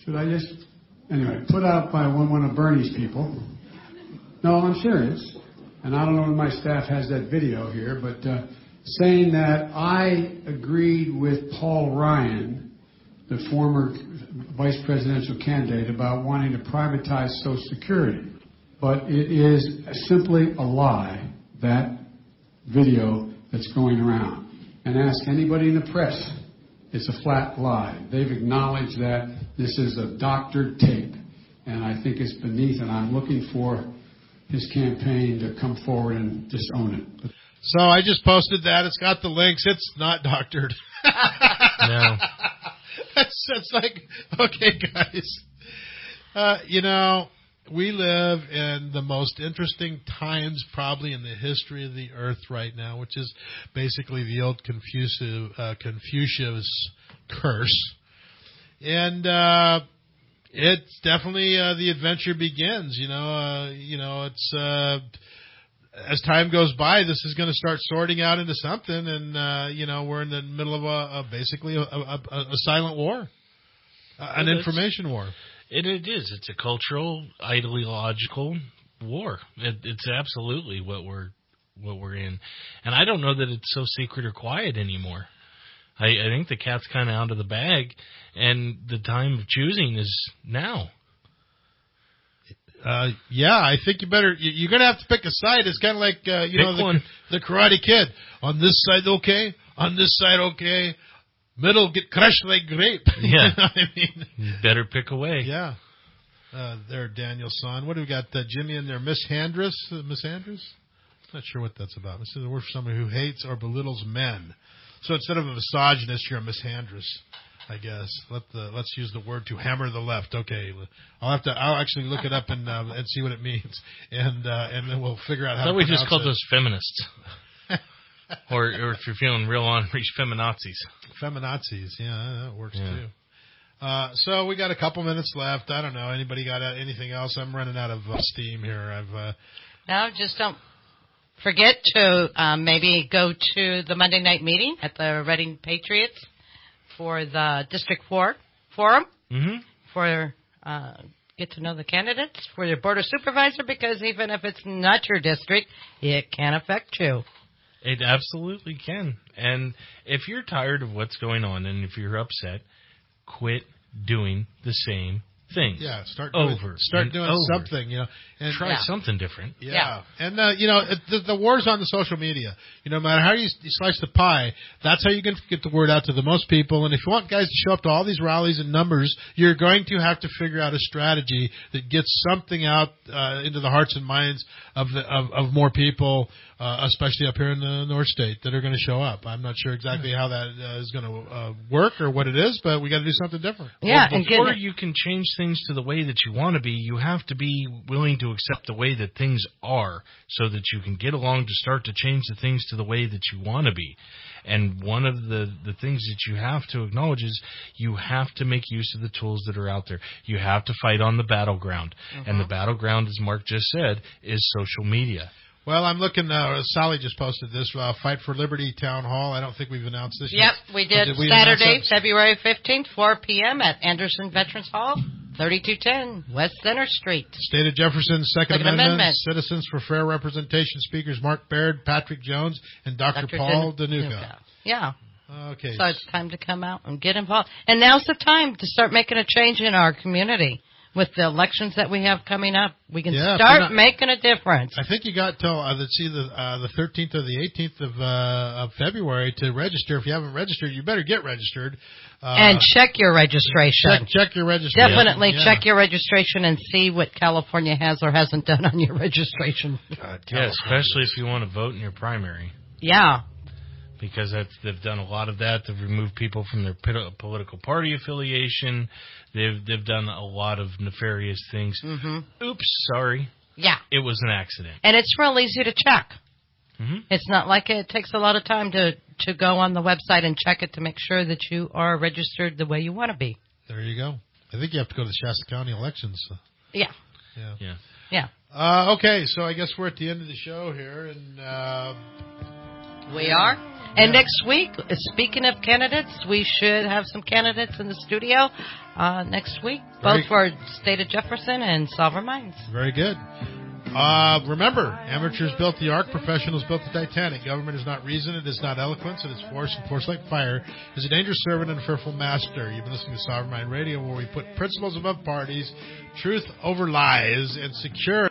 should I just, anyway, put out by one of Bernie's people. No, I'm serious. And I don't know if my staff has that video here, but saying that I agreed with Paul Ryan, the former vice presidential candidate, about wanting to privatize Social Security. But it is simply a lie, that video that's going around. And ask anybody in the press. It's a flat lie. They've acknowledged that this is a doctored tape. And I think it's beneath, and I'm looking for his campaign to come forward and just own it. So I just posted that. It's got the links. It's not doctored. No. It's like, okay, guys. We live in the most interesting times probably in the history of the earth right now, which is basically the old Confucius curse. And it's definitely the adventure begins. It's as time goes by, this is going to start sorting out into something, and we're in the middle of basically a silent war, an information war. It is. It's a cultural, ideological war. It's absolutely what we're in, and I don't know that it's so secret or quiet anymore. I think the cat's kind of out of the bag, and the time of choosing is now. I think you're going to have to pick a side. It's kind of like, the Karate Kid. On this side, okay. On this side, okay. Middle, get crushed like grape. Yeah. I mean, you better pick a way. Yeah. There, Daniel Son. What do we got? Jimmy in there. Miss Handress? Miss Handress? Not sure what that's about. This is a word for somebody who hates or belittles men. So instead of a misogynist, you're a misandrous, I guess. Let's use the word to hammer the left. Okay, I'll actually look it up and see what it means, and then we'll figure out how. I thought to we just called it. those feminists, or if you're feeling real ornery, feminazis. Feminazis, yeah, that works too. So we got a couple minutes left. I don't know. Anybody got anything else? I'm running out of steam here. No, just don't forget to maybe go to the Monday night meeting at the Reading Patriots for the District 4 Forum, for get to know the candidates, for your Board of Supervisor, because even if it's not your district, it can affect you. It absolutely can. And if you're tired of what's going on and if you're upset, quit doing the same things. Yeah, start doing something, and try something different. Yeah. And the war's on the social media. No matter how you slice the pie, that's how you can get the word out to the most people. And if you want guys to show up to all these rallies and numbers, you're going to have to figure out a strategy that gets something out into the hearts and minds of more people, especially up here in the North State, that are going to show up. I'm not sure exactly how that is going to work or what it is, but we got to do something different. Yeah, well, before you can change things to the way that you want to be, you have to be willing to accept the way that things are, so that you can get along to start to change the things to the way that you want to be. And one of the things that you have to acknowledge is you have to make use of the tools that are out there. You have to fight on the battleground. And the battleground, as Mark just said, is social media. Well, I'm looking now. Sally just posted this, Fight for Liberty Town Hall. I don't think we've announced this yet. Yep, we did. Saturday, February 15th, 4 p.m. at Anderson Veterans Hall, 3210 West Center Street. State of Jefferson's Second Amendment. Citizens for Fair Representation speakers Mark Baird, Patrick Jones, and Dr. Paul Danuka. Yeah. Okay. So it's time to come out and get involved. And now's the time to start making a change in our community. With the elections that we have coming up, we can start making a difference. I think you got till the 13th or the 18th of February to register. If you haven't registered, you better get registered. And check your registration. Check your registration. Definitely check your registration and see what California has or hasn't done on your registration. Yeah, especially if you want to vote in your primary. Yeah. Because they've done a lot of that. They've removed people from their political party affiliation. They've done a lot of nefarious things. Oops, sorry. Yeah. It was an accident. And it's real easy to check. It's not like it takes a lot of time to go on the website and check it to make sure that you are registered the way you want to be. There you go. I think you have to go to the Shasta County elections. Yeah. Okay, so I guess we're at the end of the show here. And we are. And next week, speaking of candidates, we should have some candidates in the studio next week, both for State of Jefferson and Sovereign Minds. Very good. Remember, amateurs built the Ark, professionals built the Titanic. Government is not reason, it is not eloquence, it is force, and force like fire is a dangerous servant and a fearful master. You've been listening to Sovereign Mind Radio, where we put principles above parties, truth over lies, and secure